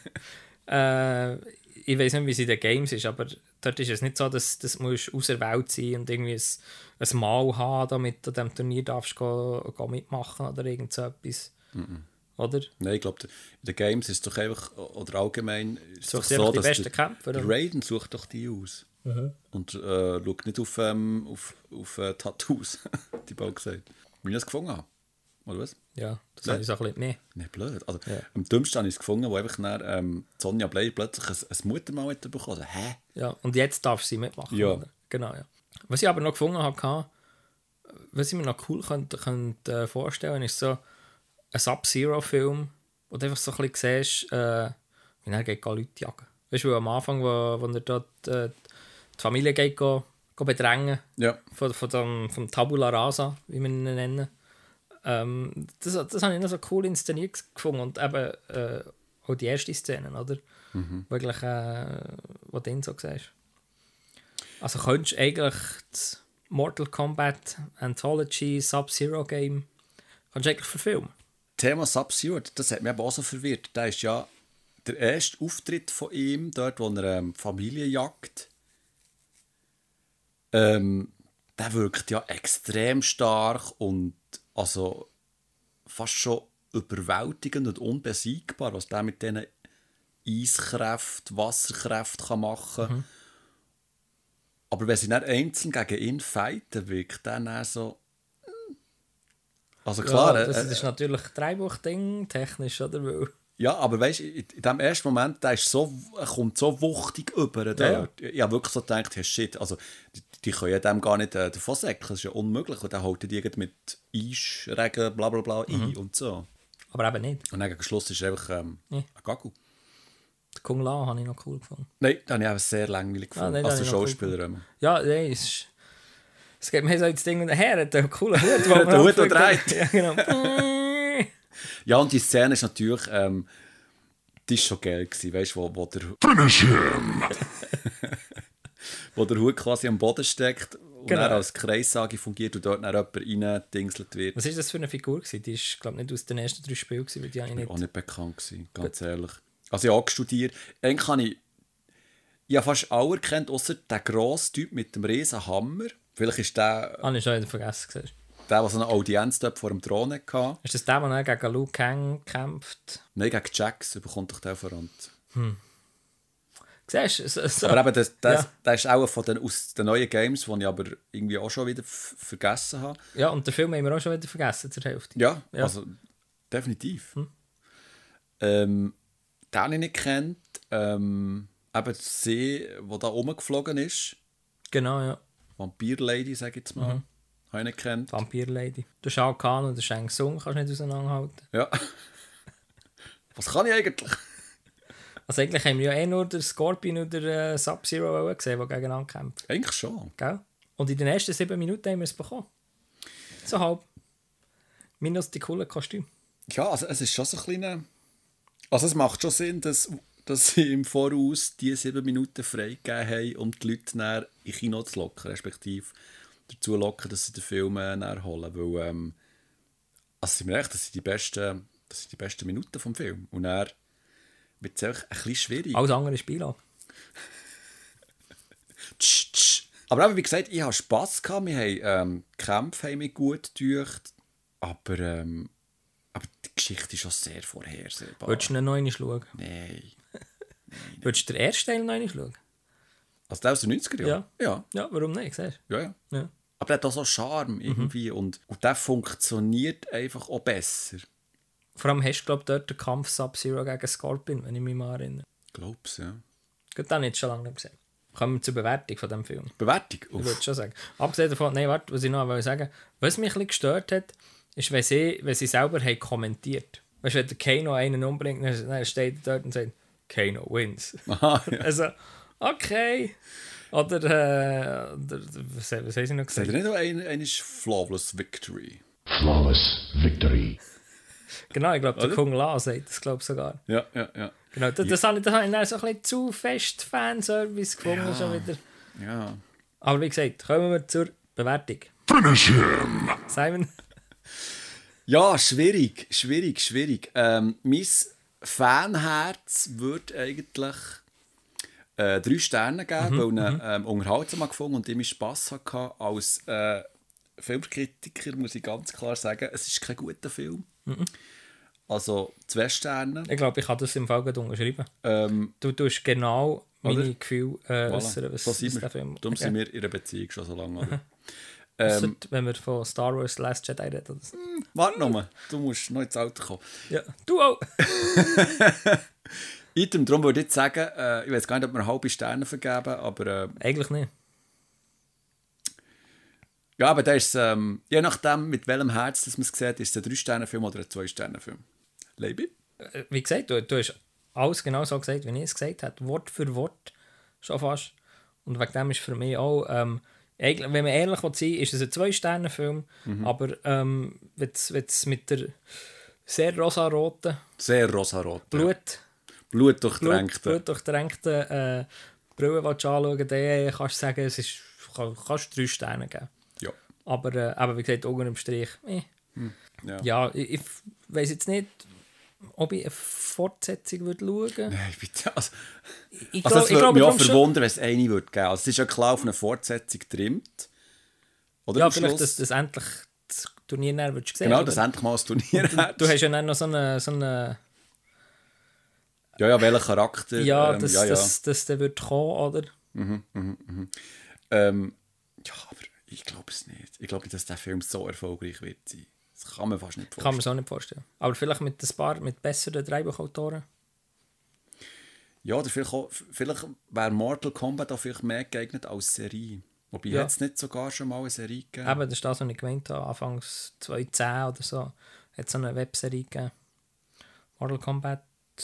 Ich weiß nicht, wie es in den Games ist, aber dort ist es nicht so, dass du auserwählt sein und irgendwie ein Mal haben, damit du an diesem Turnier darfst go mitmachen oder irgend so etwas. Oder? Nein, ich glaube, in den Games ist es doch einfach, oder allgemein, ist es doch Suchst so, einfach die dass besten Kämpfer, der oder? Raiden sucht doch die aus. Und schaut nicht auf Tattoos, die bald gesagt. Wie ich das gefunden habe. Oder was? Ja, das habe ich so ein bisschen... Nee. Nicht blöd. Also, Ja. am dümmsten habe ich es gefunden, wo einfach dann, Sonja Bley plötzlich ein Muttermal hat bekommen. Also, hä? Ja, und jetzt darfst du sie mitmachen. Ja. Oder? Genau, ja. Was ich aber noch gefunden habe, was ich mir noch cool könnte vorstellen, ist so ein Sub-Zero-Film, wo du einfach so ein bisschen siehst, wie er geht Leute jagen. Weißt du, am Anfang, wo er dort die Familie geht bedrängen, Ja. vom Tabula Rasa, wie wir ihn nennen. Das habe ich noch so cool inszeniert gefunden und eben auch die erste Szene, oder? Wirklich, wo du ihn so siehst. Also könntest du eigentlich das Mortal Kombat Anthology Sub-Zero Game kannst du eigentlich verfilmen. Thema Sub-Zero, das hat mich aber auch so verwirrt. Da ist ja der erste Auftritt von ihm, dort, wo er Familie jagt. Der wirkt ja extrem stark und also fast schon überwältigend und unbesiegbar, was der mit diesen Eiskräften, Wasserkräften kann machen kann. Aber wenn sie dann einzeln gegen ihn fighten, wirkt der dann so... Also klar... Ja, das ist natürlich ein Dreibuch-Ding, technisch, oder? Weil, Ja, aber weißt du, in dem ersten Moment, er kommt so wuchtig über. Ja. Ich habe wirklich so gedacht, hey, shit, also die können ja dem gar nicht davon säckeln, das ist ja unmöglich. Und dann holt die mit Eis, Regen, bla bla bla ein und so. aber eben nicht. Und dann gegen Schluss ist es einfach ein Gagu. Der Kung Lao habe ich noch cool gefunden. Nein, den habe ich auch sehr langweilig gefunden, nein, als den der habe ich noch Schauspieler. Ja, nein, es geht mir so ins Ding, der Herr hat einen coolen Hut. Der Hut, der dreht. Ja, genau. Ja, und die Szene ist natürlich, die ist schon geil gewesen, weißt du, wo der... wo der Hut quasi am Boden steckt und Genau. dann als Kreissage fungiert und dort dann jemand reindingselt wird. Was war das für eine Figur gewesen? Die ist, glaube ich, nicht aus den ersten 3 Spielen gewesen, weil die habe ich Ich war auch nicht... nicht bekannt gewesen, ganz ehrlich. Also ich habe auch studiert. Eigentlich habe ich habe fast alle erkannt, außer der grosse Typ mit dem riesen Hammer. Vielleicht ist der, Habe ich schon wieder vergessen. Siehst du. der so eine Audienz dort vor dem Thron hatte. Ist das der, der dann gegen Liu Kang kämpft? Nein, gegen Jax bekommt doch der voran. Siehst du? So. Aber eben, Ja. der ist auch aus den neuen Games, die ich aber irgendwie auch schon wieder vergessen habe. Ja, und den Film haben wir auch schon wieder vergessen zur Hälfte. Ja, Ja. also definitiv. Den habe ich nicht kennt. Eben sie, die da rumgeflogen ist, Genau, ja. Vampir-Lady, sage ich jetzt mal, habe ich nicht gekannt. Vampir-Lady. Der Shao Kahn und der Shang Tsung kannst du nicht auseinanderhalten. Ja. Was kann ich eigentlich? Also eigentlich haben wir ja nur den Scorpion und den Sub-Zero gesehen, die gegeneinander kämpfen. Eigentlich schon. Gell? Und in den ersten 7 Minuten haben wir es bekommen. So halb. Minus die coolen Kostüme. Ja, also es ist schon so ein kleiner... Also es macht schon Sinn, dass sie im Voraus die 7 Minuten freigegeben haben, um die Leute dann in Kino zu locken, respektive dazu locken, dass sie den Film dann holen. Weil, also sind wir echt, das sind die besten Minuten vom Film. Und dann wird es einfach ein bisschen schwierig. Alles andere ist Beilage. Aber eben, wie gesagt, ich hatte Spass gehabt. Wir haben die Kämpfe haben mich gut gedacht. Aber die Geschichte ist schon sehr vorhersehbar. Würdest du ihn noch einmal schauen? Nein. Würdest du den ersten Teil noch einmal schauen? Also der aus den 90er Jahren? Ja. Ja, warum nicht? Siehst du? Ja. Ja. Aber der hat auch so Charme irgendwie. Und der funktioniert einfach auch besser. Vor allem hast du, glaube ich, dort den Kampf Sub-Zero gegen Scorpion, wenn ich mich mal erinnere. Glaub's, ja. Gut, dann nicht schon lange nicht gesehen. Kommen wir zur Bewertung von diesem Film. Bewertung? Ich würde schon sagen. Abgesehen davon, nein, warte, was ich noch sagen wollte. Was mich ein bisschen gestört hat, ist, wenn sie selber haben kommentiert. Weißt du, wenn der Kano einen umbringt, dann steht er dort und sagt, Kano wins. Aha, ja. Also, okay. Oder, was haben sie noch Sagt gesagt? er nicht auch eine ist Flawless Victory? Flawless victory. Genau, ich glaube, der Oder? Kung Lao sagt das, glaube ich, sogar. Ja. Genau, das habe ich dann so ein bisschen zu fest Fanservice gefunden, Ja. schon wieder. Ja. Aber wie gesagt, kommen wir zur Bewertung. Finish him! Simon? Ja, schwierig. Mein Fanherz würde eigentlich 3 Sterne geben, weil ich ihn unterhaltsam gefunden und immer Spass hatte. Als Filmkritiker muss ich ganz klar sagen, es ist kein guter Film. Also 2 Sterne. Ich glaube, ich kann das im Fall gut unterschreiben. Du tust genau Oder? meine Gefühle äußern, was So sind der wir. Film... Darum sind wir in einer Beziehung schon so lange. Oder? Ausser, wenn wir von Star Wars Last Jedi reden. Oder so. Warte noch, du musst noch ins Auto kommen. Ja, du auch! Item, darum würde ich jetzt sagen, ich weiß gar nicht, ob wir halbe Sterne vergeben, aber Eigentlich nicht. ja, aber der ist, je nachdem, mit welchem Herz das man es sieht, ist es ein 3-Sterne-Film oder ein 2-Sterne-Film. Leibi? Wie gesagt, du hast alles genau so gesagt, wie ich es gesagt habe. Wort für Wort schon fast. Und wegen dem ist für mich auch, eigentlich, wenn man ehrlich sein will, ist es ein 2-Sterne-Film, aber wenn es mit der sehr rosaroten, Sehr rosarot. blutdurchtränkten Blutdurchtränkte. Brille anschauen, dann kannst du sagen, es ist, kannst 3 Sterne geben. Ja. Aber wie gesagt, unter dem Strich, Ja. ja, ich weiss jetzt nicht, ob ich eine Fortsetzung würde schauen. Nein, bitte. Also Ich es würde mich auch darum schon- verwundern, wenn es eine würde geben. Also es ist ja klar auf eine Fortsetzung getrimmt. Oder Ja, am vielleicht, Schluss? dass endlich das Turnier näher würdest sehen. Genau, oder? dass endlich mal ein Turnier hat. Du hast ja dann noch so eine Ja, welcher Charakter. ja, dass ja. das dann wird kommen, oder? Ja, aber ich glaube es nicht. Ich glaube nicht, dass der Film so erfolgreich wird sein. Das kann man fast nicht Kann vorstellen. man sich auch nicht vorstellen. Aber vielleicht mit ein paar mit besseren Drehbuchautoren. Ja, oder vielleicht wäre Mortal Kombat auch vielleicht mehr geeignet als Serie. Wobei, Ja. hat es nicht sogar schon mal eine Serie gegeben? Eben, das ist das, was ich gemeint habe. Anfangs 2010 oder so hat es eine Webserie gegeben. Mortal Kombat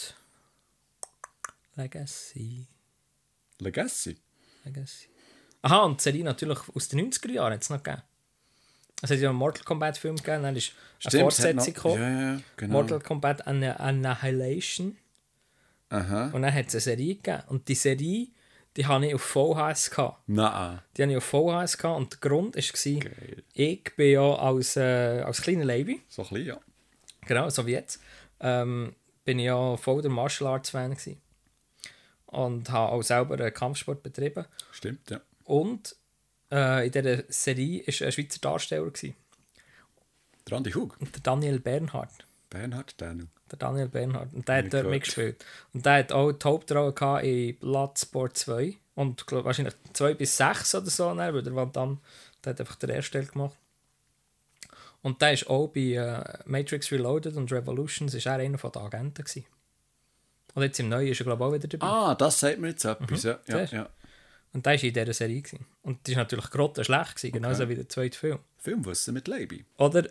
Legacy. Legacy? Aha, und die Serie natürlich aus den 90er Jahren hat es noch gegeben. Es hat ja einen Mortal Kombat Film gegeben, dann ist eine Stimmt, es hat Fortsetzung noch- gekommen. Ja, genau. Mortal Kombat Annihilation. Aha. Und dann hat es eine Serie gegeben. Und die Serie, die habe ich auf VHS gehabt. Nein. Die habe ich auf VHS gehabt. Und der Grund war, ich bin ja als kleiner Leibi, So ein bisschen, ja. genau, so wie jetzt, bin ich ja voll der Martial Arts Fan gewesen. Und habe auch selber einen Kampfsport betrieben. Stimmt, ja. Und in dieser Serie war ein Schweizer Darsteller, gewesen, Der Andi Hug. der Daniel Bernhardt. Bernhard Daniel. Der Daniel Bernhardt. Und der hat Nicht dort gehört. mitgespielt. Und der hat auch die Hauptrolle gehabt in Bloodsport 2. Und glaub, wahrscheinlich 2 bis 6 oder so, ne, weil der Van Damme, der hat einfach den ersten Teil gemacht. Und der ist auch bei Matrix Reloaded und Revolutions ist er einer von den Agenten gewesen. Und jetzt im Neuen ist er glaube ich auch wieder dabei. Ah, das sagt mir jetzt etwas. Ja, Siehst? ja. Und der war in dieser Serie. Gewesen. Und die war natürlich grottenschlecht, gewesen, genauso wie der zweite Film. Filmwissen mit Leibi. Oder?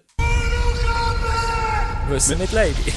Wissen mit Leibi.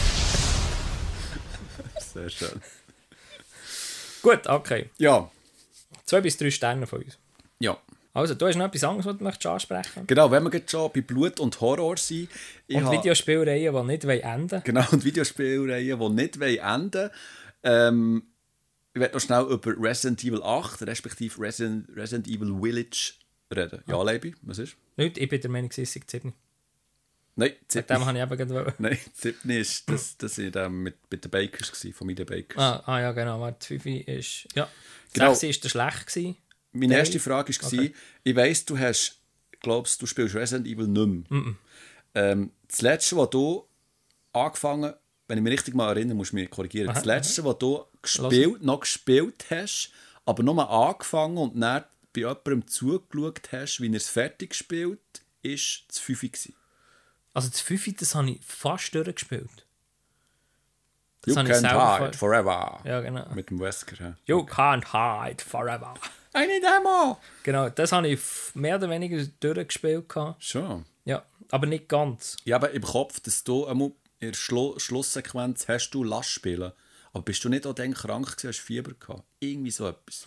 Sehr schön. Gut, okay. Ja. 2 bis 3 Sterne von uns. Ja. Also, du hast noch etwas anderes, was du möchtest ansprechen? Genau, wenn wir jetzt schon bei Blut und Horror sind. Und Videospielreihen, die nicht enden wollen. Genau, und Videospielreihen, die nicht enden wollen. Ich werde noch schnell über Resident Evil 8, respektive Resident Evil Village reden. Ja, Leibi, was ist? Nicht, ich bin der Meinung, es sei 7. Nein, Mit dem habe ich eben gerade... Nein, 7 ist das mit den Bakers gewesen, von den Bakers. Ja, genau. Warte, 5 ist... Ja, Genau. 6 ist der schlecht gewesen. Meine erste Frage war, Okay. Ich weiss, du spielst Resident Evil nicht mehr. Das letzte, was du angefangen, wenn ich mich richtig mal erinnere, musst du mich korrigieren, das letzte, was du gespielt hast, aber nur mal angefangen und dann bei jemandem zugeschaut hast, wie er es fertig spielt, ist das 5 gewesen. Also das 5, das habe ich fast durchgespielt. You habe ich can't selber hide forever. Ja, genau. Mit dem Wesker. Ja. You can't hide forever. Eine Demo! Genau, das habe ich mehr oder weniger durchgespielt. Schon. Ja, aber nicht ganz. Ich habe im Kopf, dass du einmal in der Schlusssequenz hast du Last spielen. Aber bist du nicht auch dann krank gewesen, hast Fieber gehabt? Irgendwie so etwas.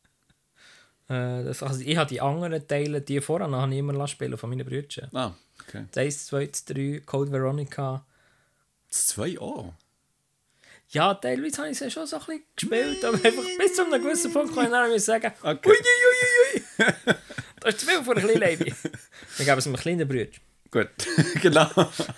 Also ich habe die anderen Teile, die vorher habe ich immer spielen von meinen Brüdern. Ah, okay. Das 1, 2, 3, Code Veronica. Das 2 auch? Ja, teilweise habe ich es schon so ein bisschen gespielt, aber einfach bis zu einem gewissen Punkt kann ich dann sagen, Okay. Ui. Das ist zu viel für ein kleines Leben. Dann geben es einem kleinen Bruder. Gut, genau.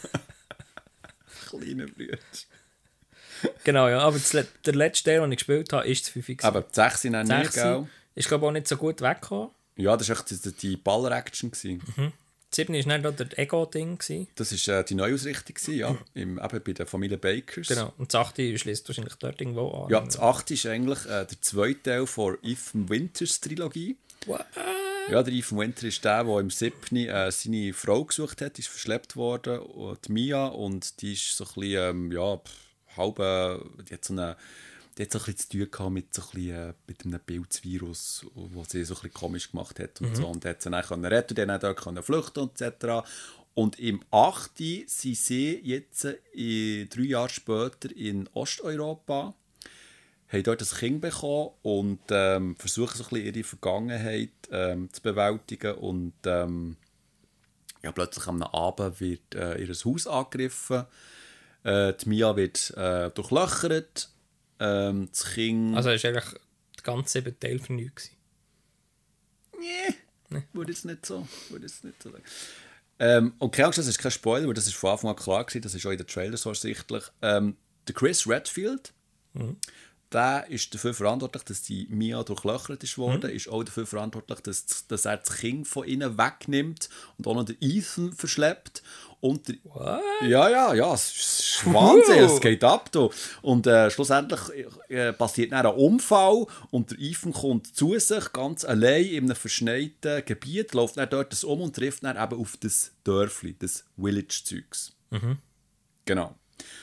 Kleine Brüder. Genau, ja, aber der letzte Teil, den ich gespielt habe, ist das 5 gewesen. Aber die 6 sind auch nicht, 6 gell? ist, glaube ich, auch nicht so gut weggekommen. Ja, das war echt die Baller-Action. Die 7 war dann der Ego-Ding. Das war die Neuausrichtung, ja. Eben bei der Familie Bakers. Genau, und das 8 schließt wahrscheinlich dort irgendwo an. Ja, das 8 ist eigentlich der zweite Teil von Ethan Winters Trilogie. What? Ja, der Ethan Winter ist der im 7. Seine Frau gesucht hat, ist verschleppt worden, und die Mia, und die ist so ein bisschen, die hat so ein bisschen zu tun gehabt mit, so ein bisschen, mit einem Pilzvirus, das sie so ein bisschen komisch gemacht hat und so, und hat sie dann retten, dann dort flüchten etc. Und im 8. sind sie jetzt 3 Jahre später in Osteuropa, haben dort ein Kind bekommen und versuchen so ein bisschen ihre Vergangenheit zu bewältigen. Und plötzlich am Abend wird ihr Haus angegriffen. Die Mia wird durchlöchert. Das Kind... Also es war eigentlich der ganze 7 Teil für nichts. Nee, würde jetzt nicht so sagen. Und keine Angst, das ist kein Spoiler, weil das ist von Anfang an klar gewesen, das ist auch in den Trailers so ersichtlich. Der Chris Redfield, der ist dafür verantwortlich, dass die Mia durchlöchert ist worden, ist auch dafür verantwortlich, dass er das Kind von ihnen wegnimmt und auch noch den Ethan verschleppt. Und ja, es ist Wahnsinn, es geht ab. Du. Und schlussendlich passiert dann ein Unfall und der Ethan kommt zu sich, ganz allein in einem verschneiten Gebiet, läuft dann dort und trifft dann eben auf das Dörfli, das Village-Zeugs. Genau.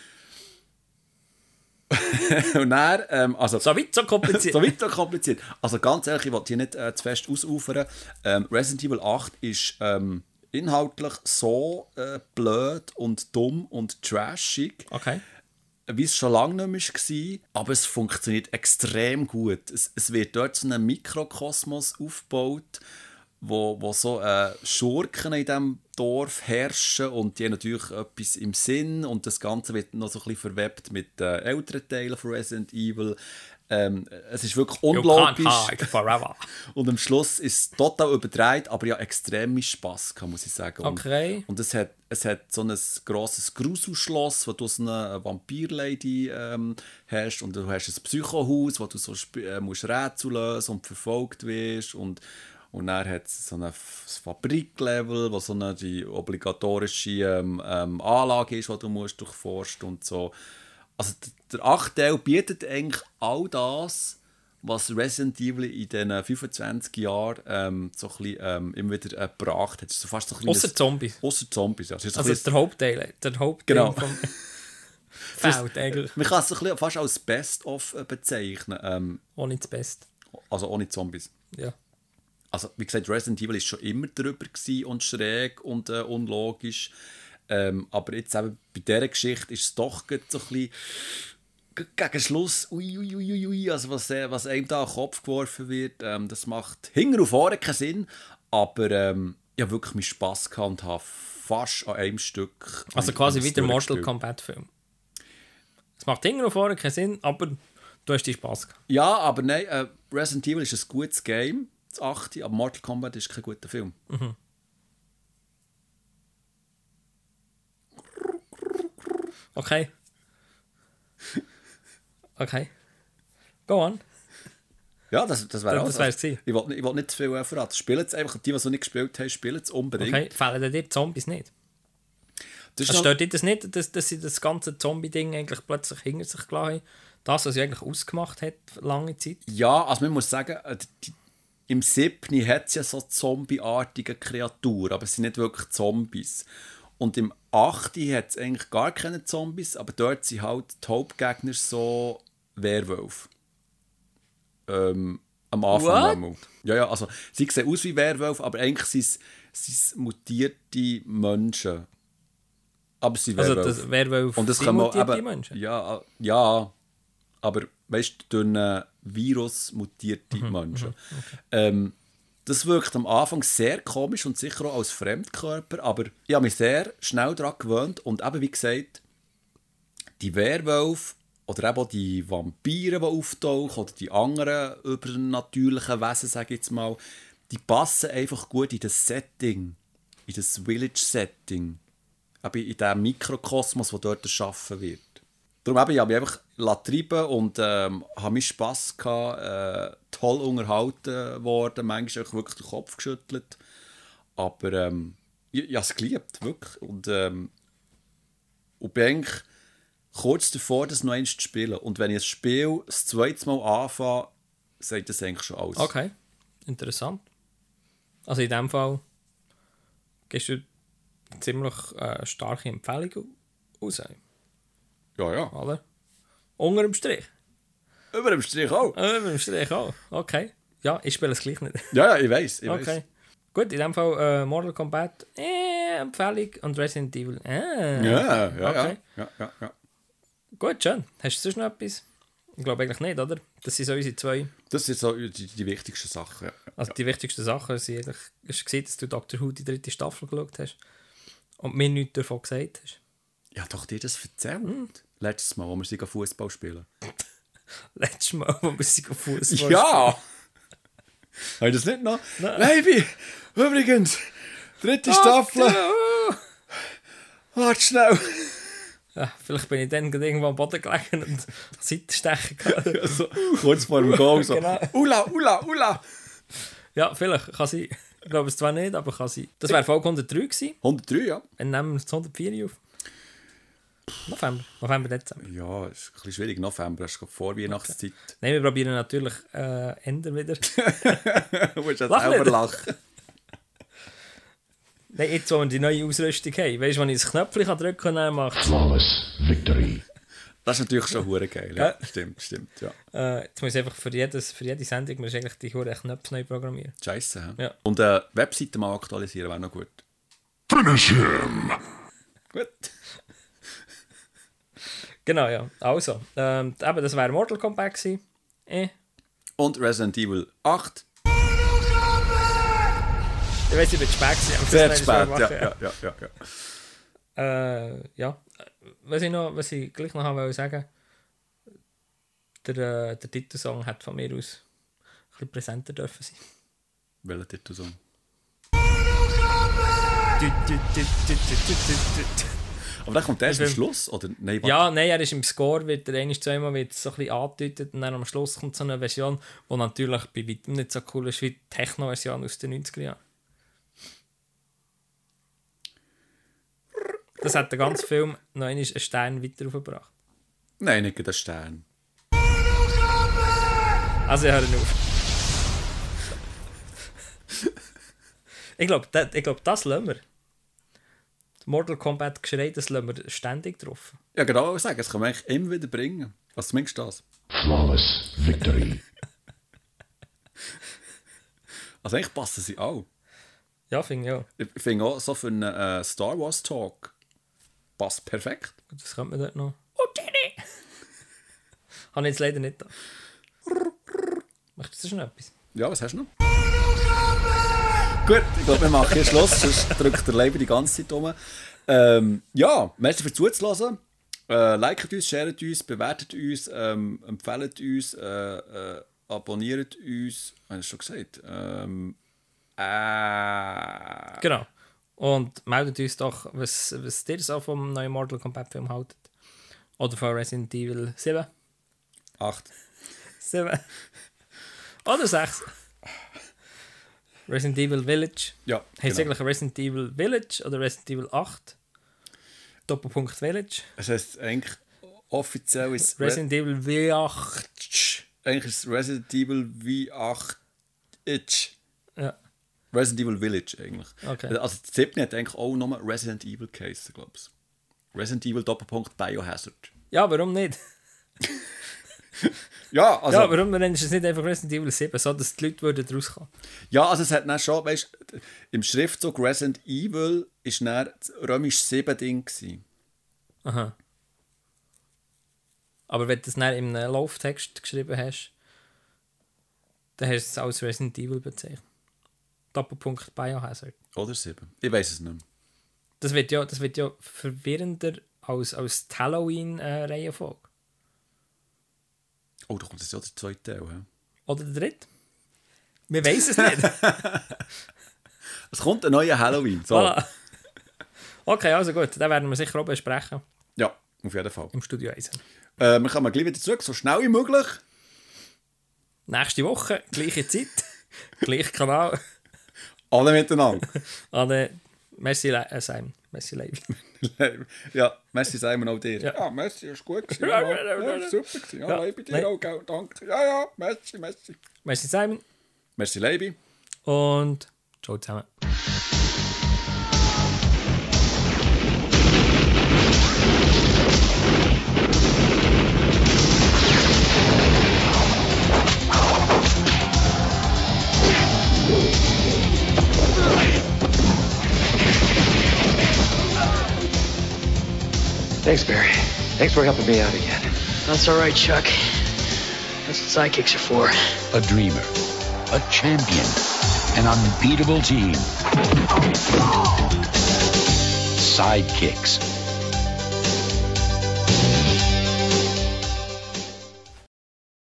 Und dann, So weit, so kompliziert. Also ganz ehrlich, ich will hier nicht zu fest ausufern. Resident Evil 8 ist inhaltlich so blöd und dumm und trashig, Okay. wie es schon lange nicht mehr war, aber es funktioniert extrem gut. Es wird dort so ein Mikrokosmos aufgebaut, wo so Schurken in diesem Dorf herrschen und die haben natürlich etwas im Sinn und das Ganze wird noch so ein bisschen verwebt mit älteren Teilen von Resident Evil. Es ist wirklich unlogisch. You can't hide forever. Und am Schluss ist es total überdreht, aber ja extrem Spass, muss ich sagen. Okay. Und es hat so ein grosses Gruselschloss, wo du so eine Vampir-Lady hast und du hast ein Psychohaus, wo du so musst Rätsel lösen und verfolgt wirst und dann hat es so ein Fabriklevel, wo so die obligatorische Anlage ist, die du musst durchforsten und so. Also der 8. Teil bietet eigentlich all das, was Resident Evil in diesen 25 Jahren so ein bisschen immer wieder gebracht hat. So fast so ein Ausser Zombies. Ausser Zombies, ja. Also der Hauptteil. Genau. Vom Feld eigentlich. Man kann es so ein bisschen fast als Best-of bezeichnen. Ohne das Beste. Also ohne Zombies. Ja. Also, wie gesagt, Resident Evil war schon immer drüber und schräg und unlogisch. Aber jetzt eben bei dieser Geschichte ist es doch so ein bisschen gegen Schluss, also was einem da an den Kopf geworfen wird, das macht hinten und vorne keinen Sinn. Aber ich habe wirklich meinen Spass gehabt und habe fast an einem Stück. Also quasi wie der Mortal Kombat-Film. Es macht hinten und vorne keinen Sinn, aber du hast dir Spass gehabt. Ja, aber nein, Resident Evil ist ein gutes Game, das 8. Aber Mortal Kombat ist kein guter Film. Mhm. Okay. Okay. Go on. Ja, das wäre Das wär's gewesen. Ich will nicht zu viel verraten. Spielen es einfach, die noch nicht gespielt haben, spielen es unbedingt. Okay, fehlen dir Zombies nicht? Das ist Also noch- stört dich das nicht, dass sie das ganze Zombie-Ding eigentlich plötzlich hinter sich gelassen haben? Das, was sie eigentlich ausgemacht hat, für lange Zeit? Ja, also man muss sagen, im 7. hat es ja so zombieartige Kreaturen, aber es sind nicht wirklich Zombies. Und im 8. hat es eigentlich gar keine Zombies, aber dort sind halt die Hauptgegner so Werwölfe. Am Anfang What? einmal. Ja, also sie sehen aus wie Werwölfe, aber eigentlich sind es mutierte Menschen. Aber sie sind Also Werwölfe. das Werwolf Und das sind kann man mutierte eben, Menschen? ja, aber weißt du, durch einen Virus mutierte Menschen. Das wirkt am Anfang sehr komisch und sicher auch als Fremdkörper, aber ich habe mich sehr schnell daran gewöhnt und eben wie gesagt, die Werwölfe oder eben auch die Vampire, die auftauchen oder die anderen übernatürlichen Wesen, sage ich jetzt mal, die passen einfach gut in das Setting, in das Village-Setting, eben in diesem Mikrokosmos, der dort erschaffen wird. Darum habe ich mich einfach treiben und habe meinen Spass gehabt, toll unterhalten worden, manchmal auch wirklich den Kopf geschüttelt. Aber ich habe es geliebt, wirklich. Und bin eigentlich kurz davor, das noch einmal zu spielen. Und wenn ich das Spiel das zweite Mal anfange, sagt das eigentlich schon alles. Okay, interessant. Also in dem Fall gibst du eine ziemlich starke Empfehlung raus, Ja. oder? Unter dem Strich. Über dem Strich auch. Über dem Strich auch. Okay. Ja, ich spiele es gleich nicht. Ja, ich weiss. Okay. Gut, in dem Fall Mortal Kombat, Empfehlung und Resident Evil. Ja. Okay. Ja. Gut, schön. Hast du sonst noch etwas? Ich glaube eigentlich nicht, oder? Das sind so unsere zwei. Das sind so die wichtigsten Sachen. Ja. Also die wichtigsten Sachen sind eigentlich, hast du gesehen, dass du Doctor Who die 3. Staffel geschaut hast und mir nichts davon gesagt hast. Ja, doch dir das erzählt. Letztes Mal, wo wir sie Fußball spielen. Letztes Mal, wo wir sie Fußball Ja! Habe ich das nicht noch? Baby, übrigens, 3. Staffel. Warte schnell. Ja, vielleicht bin ich dann gerade irgendwo am Boden gelegen und Seitenstechen gehabt. Also, kurz vor dem Goal so. Genau. Ula. Ja, vielleicht kann sein. Ich glaube es zwar nicht, aber kann sein. Das wäre Folge 103 gewesen. 103, ja. Dann nehmen wir das 104 auf. November, Dezember. Ja, ist ein bisschen schwierig. November, hast du gerade vor Weihnachtszeit. Nein, wir probieren natürlich Ende wieder. Du musst jetzt Lach selber nicht. lachen. Nein, jetzt, wo wir die neue Ausrüstung haben. Weißt du, wenn ich das Knöpfchen drücken kann, dann macht Flawless victory. Das ist natürlich schon hure geil. Ja. Stimmt, ja. jetzt muss ich einfach für jede Sendung muss ich eigentlich die hure Knöpfe neu programmieren. Scheisse, hä? Ja. Und Webseite mal aktualisieren wäre noch gut. Finish him. Gut. Genau, ja. Also, eben, das wäre Mortal Kombat gewesen. Und Resident Evil 8. Ich weiß, ich bin zu spät gewesen. aber Sehr das spät, schnell machen, ja. ja. Was ich gleich noch wollte sagen, der Titelsong hat von mir aus ein bisschen präsenter dürfen sein. Welcher Titelsong? Aber dann kommt erst am Schluss, oder? Nein, warte. Ja, nein, er ist im Score, wird er zweimal wird so ein bisschen angedeutet und dann am Schluss kommt so eine Version, die natürlich bei weitem nicht so cool ist wie die Techno-Version aus den 90er Jahren. Das hat den ganzen Film noch einmal einen Stern weiter aufgebracht. Nein, nicht der Stern. Also ich höre auf. Ich glaube, das lassen wir. Mortal Kombat Geschrei, das lassen wir ständig drauf. Ja, genau, ich sagen, das kann man eigentlich immer wieder bringen. Was meinst du das? Flawless victory. Also eigentlich passen sie auch. Ja, finde ich auch. Ich finde auch, so für einen Star Wars Talk passt perfekt. Das könnte man dort noch. Oh, Jenny! Habe ich jetzt leider nicht da. Möchtest du schon etwas? Ja, was hast du noch? Gut, ich glaube, wir machen hier Schluss, sonst drückt der Leiber die ganze Zeit rum. Ja, merci fürs Zuhören. Liket uns, sharet uns, bewertet uns, empfehlt uns, abonniert uns. Habe ich schon gesagt? Genau. Und meldet uns doch, was ihr so vom neuen Mortal Kombat Film haltet. Oder von Resident Evil 7. 8. 7. Oder 6. Resident Evil Village. Ja, Heißt eigentlich Resident Evil Village oder Resident Evil 8? Doppelpunkt Village. Das heisst eigentlich offiziell ist Resident Evil V8. eigentlich ist Resident Evil V8 Ja. Resident Evil Village eigentlich. Okay. Also das 7 hat eigentlich auch nochmal Resident Evil Case, glaube ich. Resident Evil Doppelpunkt Biohazard. Ja, warum nicht? Ja, also... Ja, warum nennst du es nicht einfach Resident Evil 7, so dass die Leute würden daraus kommen? Ja, also es hat dann schon, weißt du, im Schriftzug Resident Evil ist dann das römisch 7 Ding gewesen. Aha. Aber wenn du es dann in einem Lauftext geschrieben hast, dann hast du es als Resident Evil bezeichnet. Doppelpunkt Biohazard. Oder 7. Ich weiß es nicht mehr. Das wird ja verwirrender als die Halloween-Reihenfolge. Oh, da kommt jetzt ja der zweite Teil. He? Oder der dritte? Wir wissen es nicht. Es kommt ein neuer Halloween. So. Voilà. Okay, also gut. Den werden wir sicher auch besprechen. Ja, auf jeden Fall. Im Studio Eisen. Wir kommen gleich wieder zurück, so schnell wie möglich. Nächste Woche, gleiche Zeit, gleicher Kanal. Alle miteinander. Alle, merci Simon, merci Leib. Ja, merci Simon auch dir. Ja. Ja, merci, ist gut gewesen. Ja, super gewesen. Ja, Ja, Leibi dir nein. auch, gell, danke. Ja, merci. Merci Simon Merci Leibi. und ciao zusammen. Thanks, Barry. Thanks for helping me out again. That's all right, Chuck. That's what sidekicks are for. A dreamer, a champion, an unbeatable team. Sidekicks.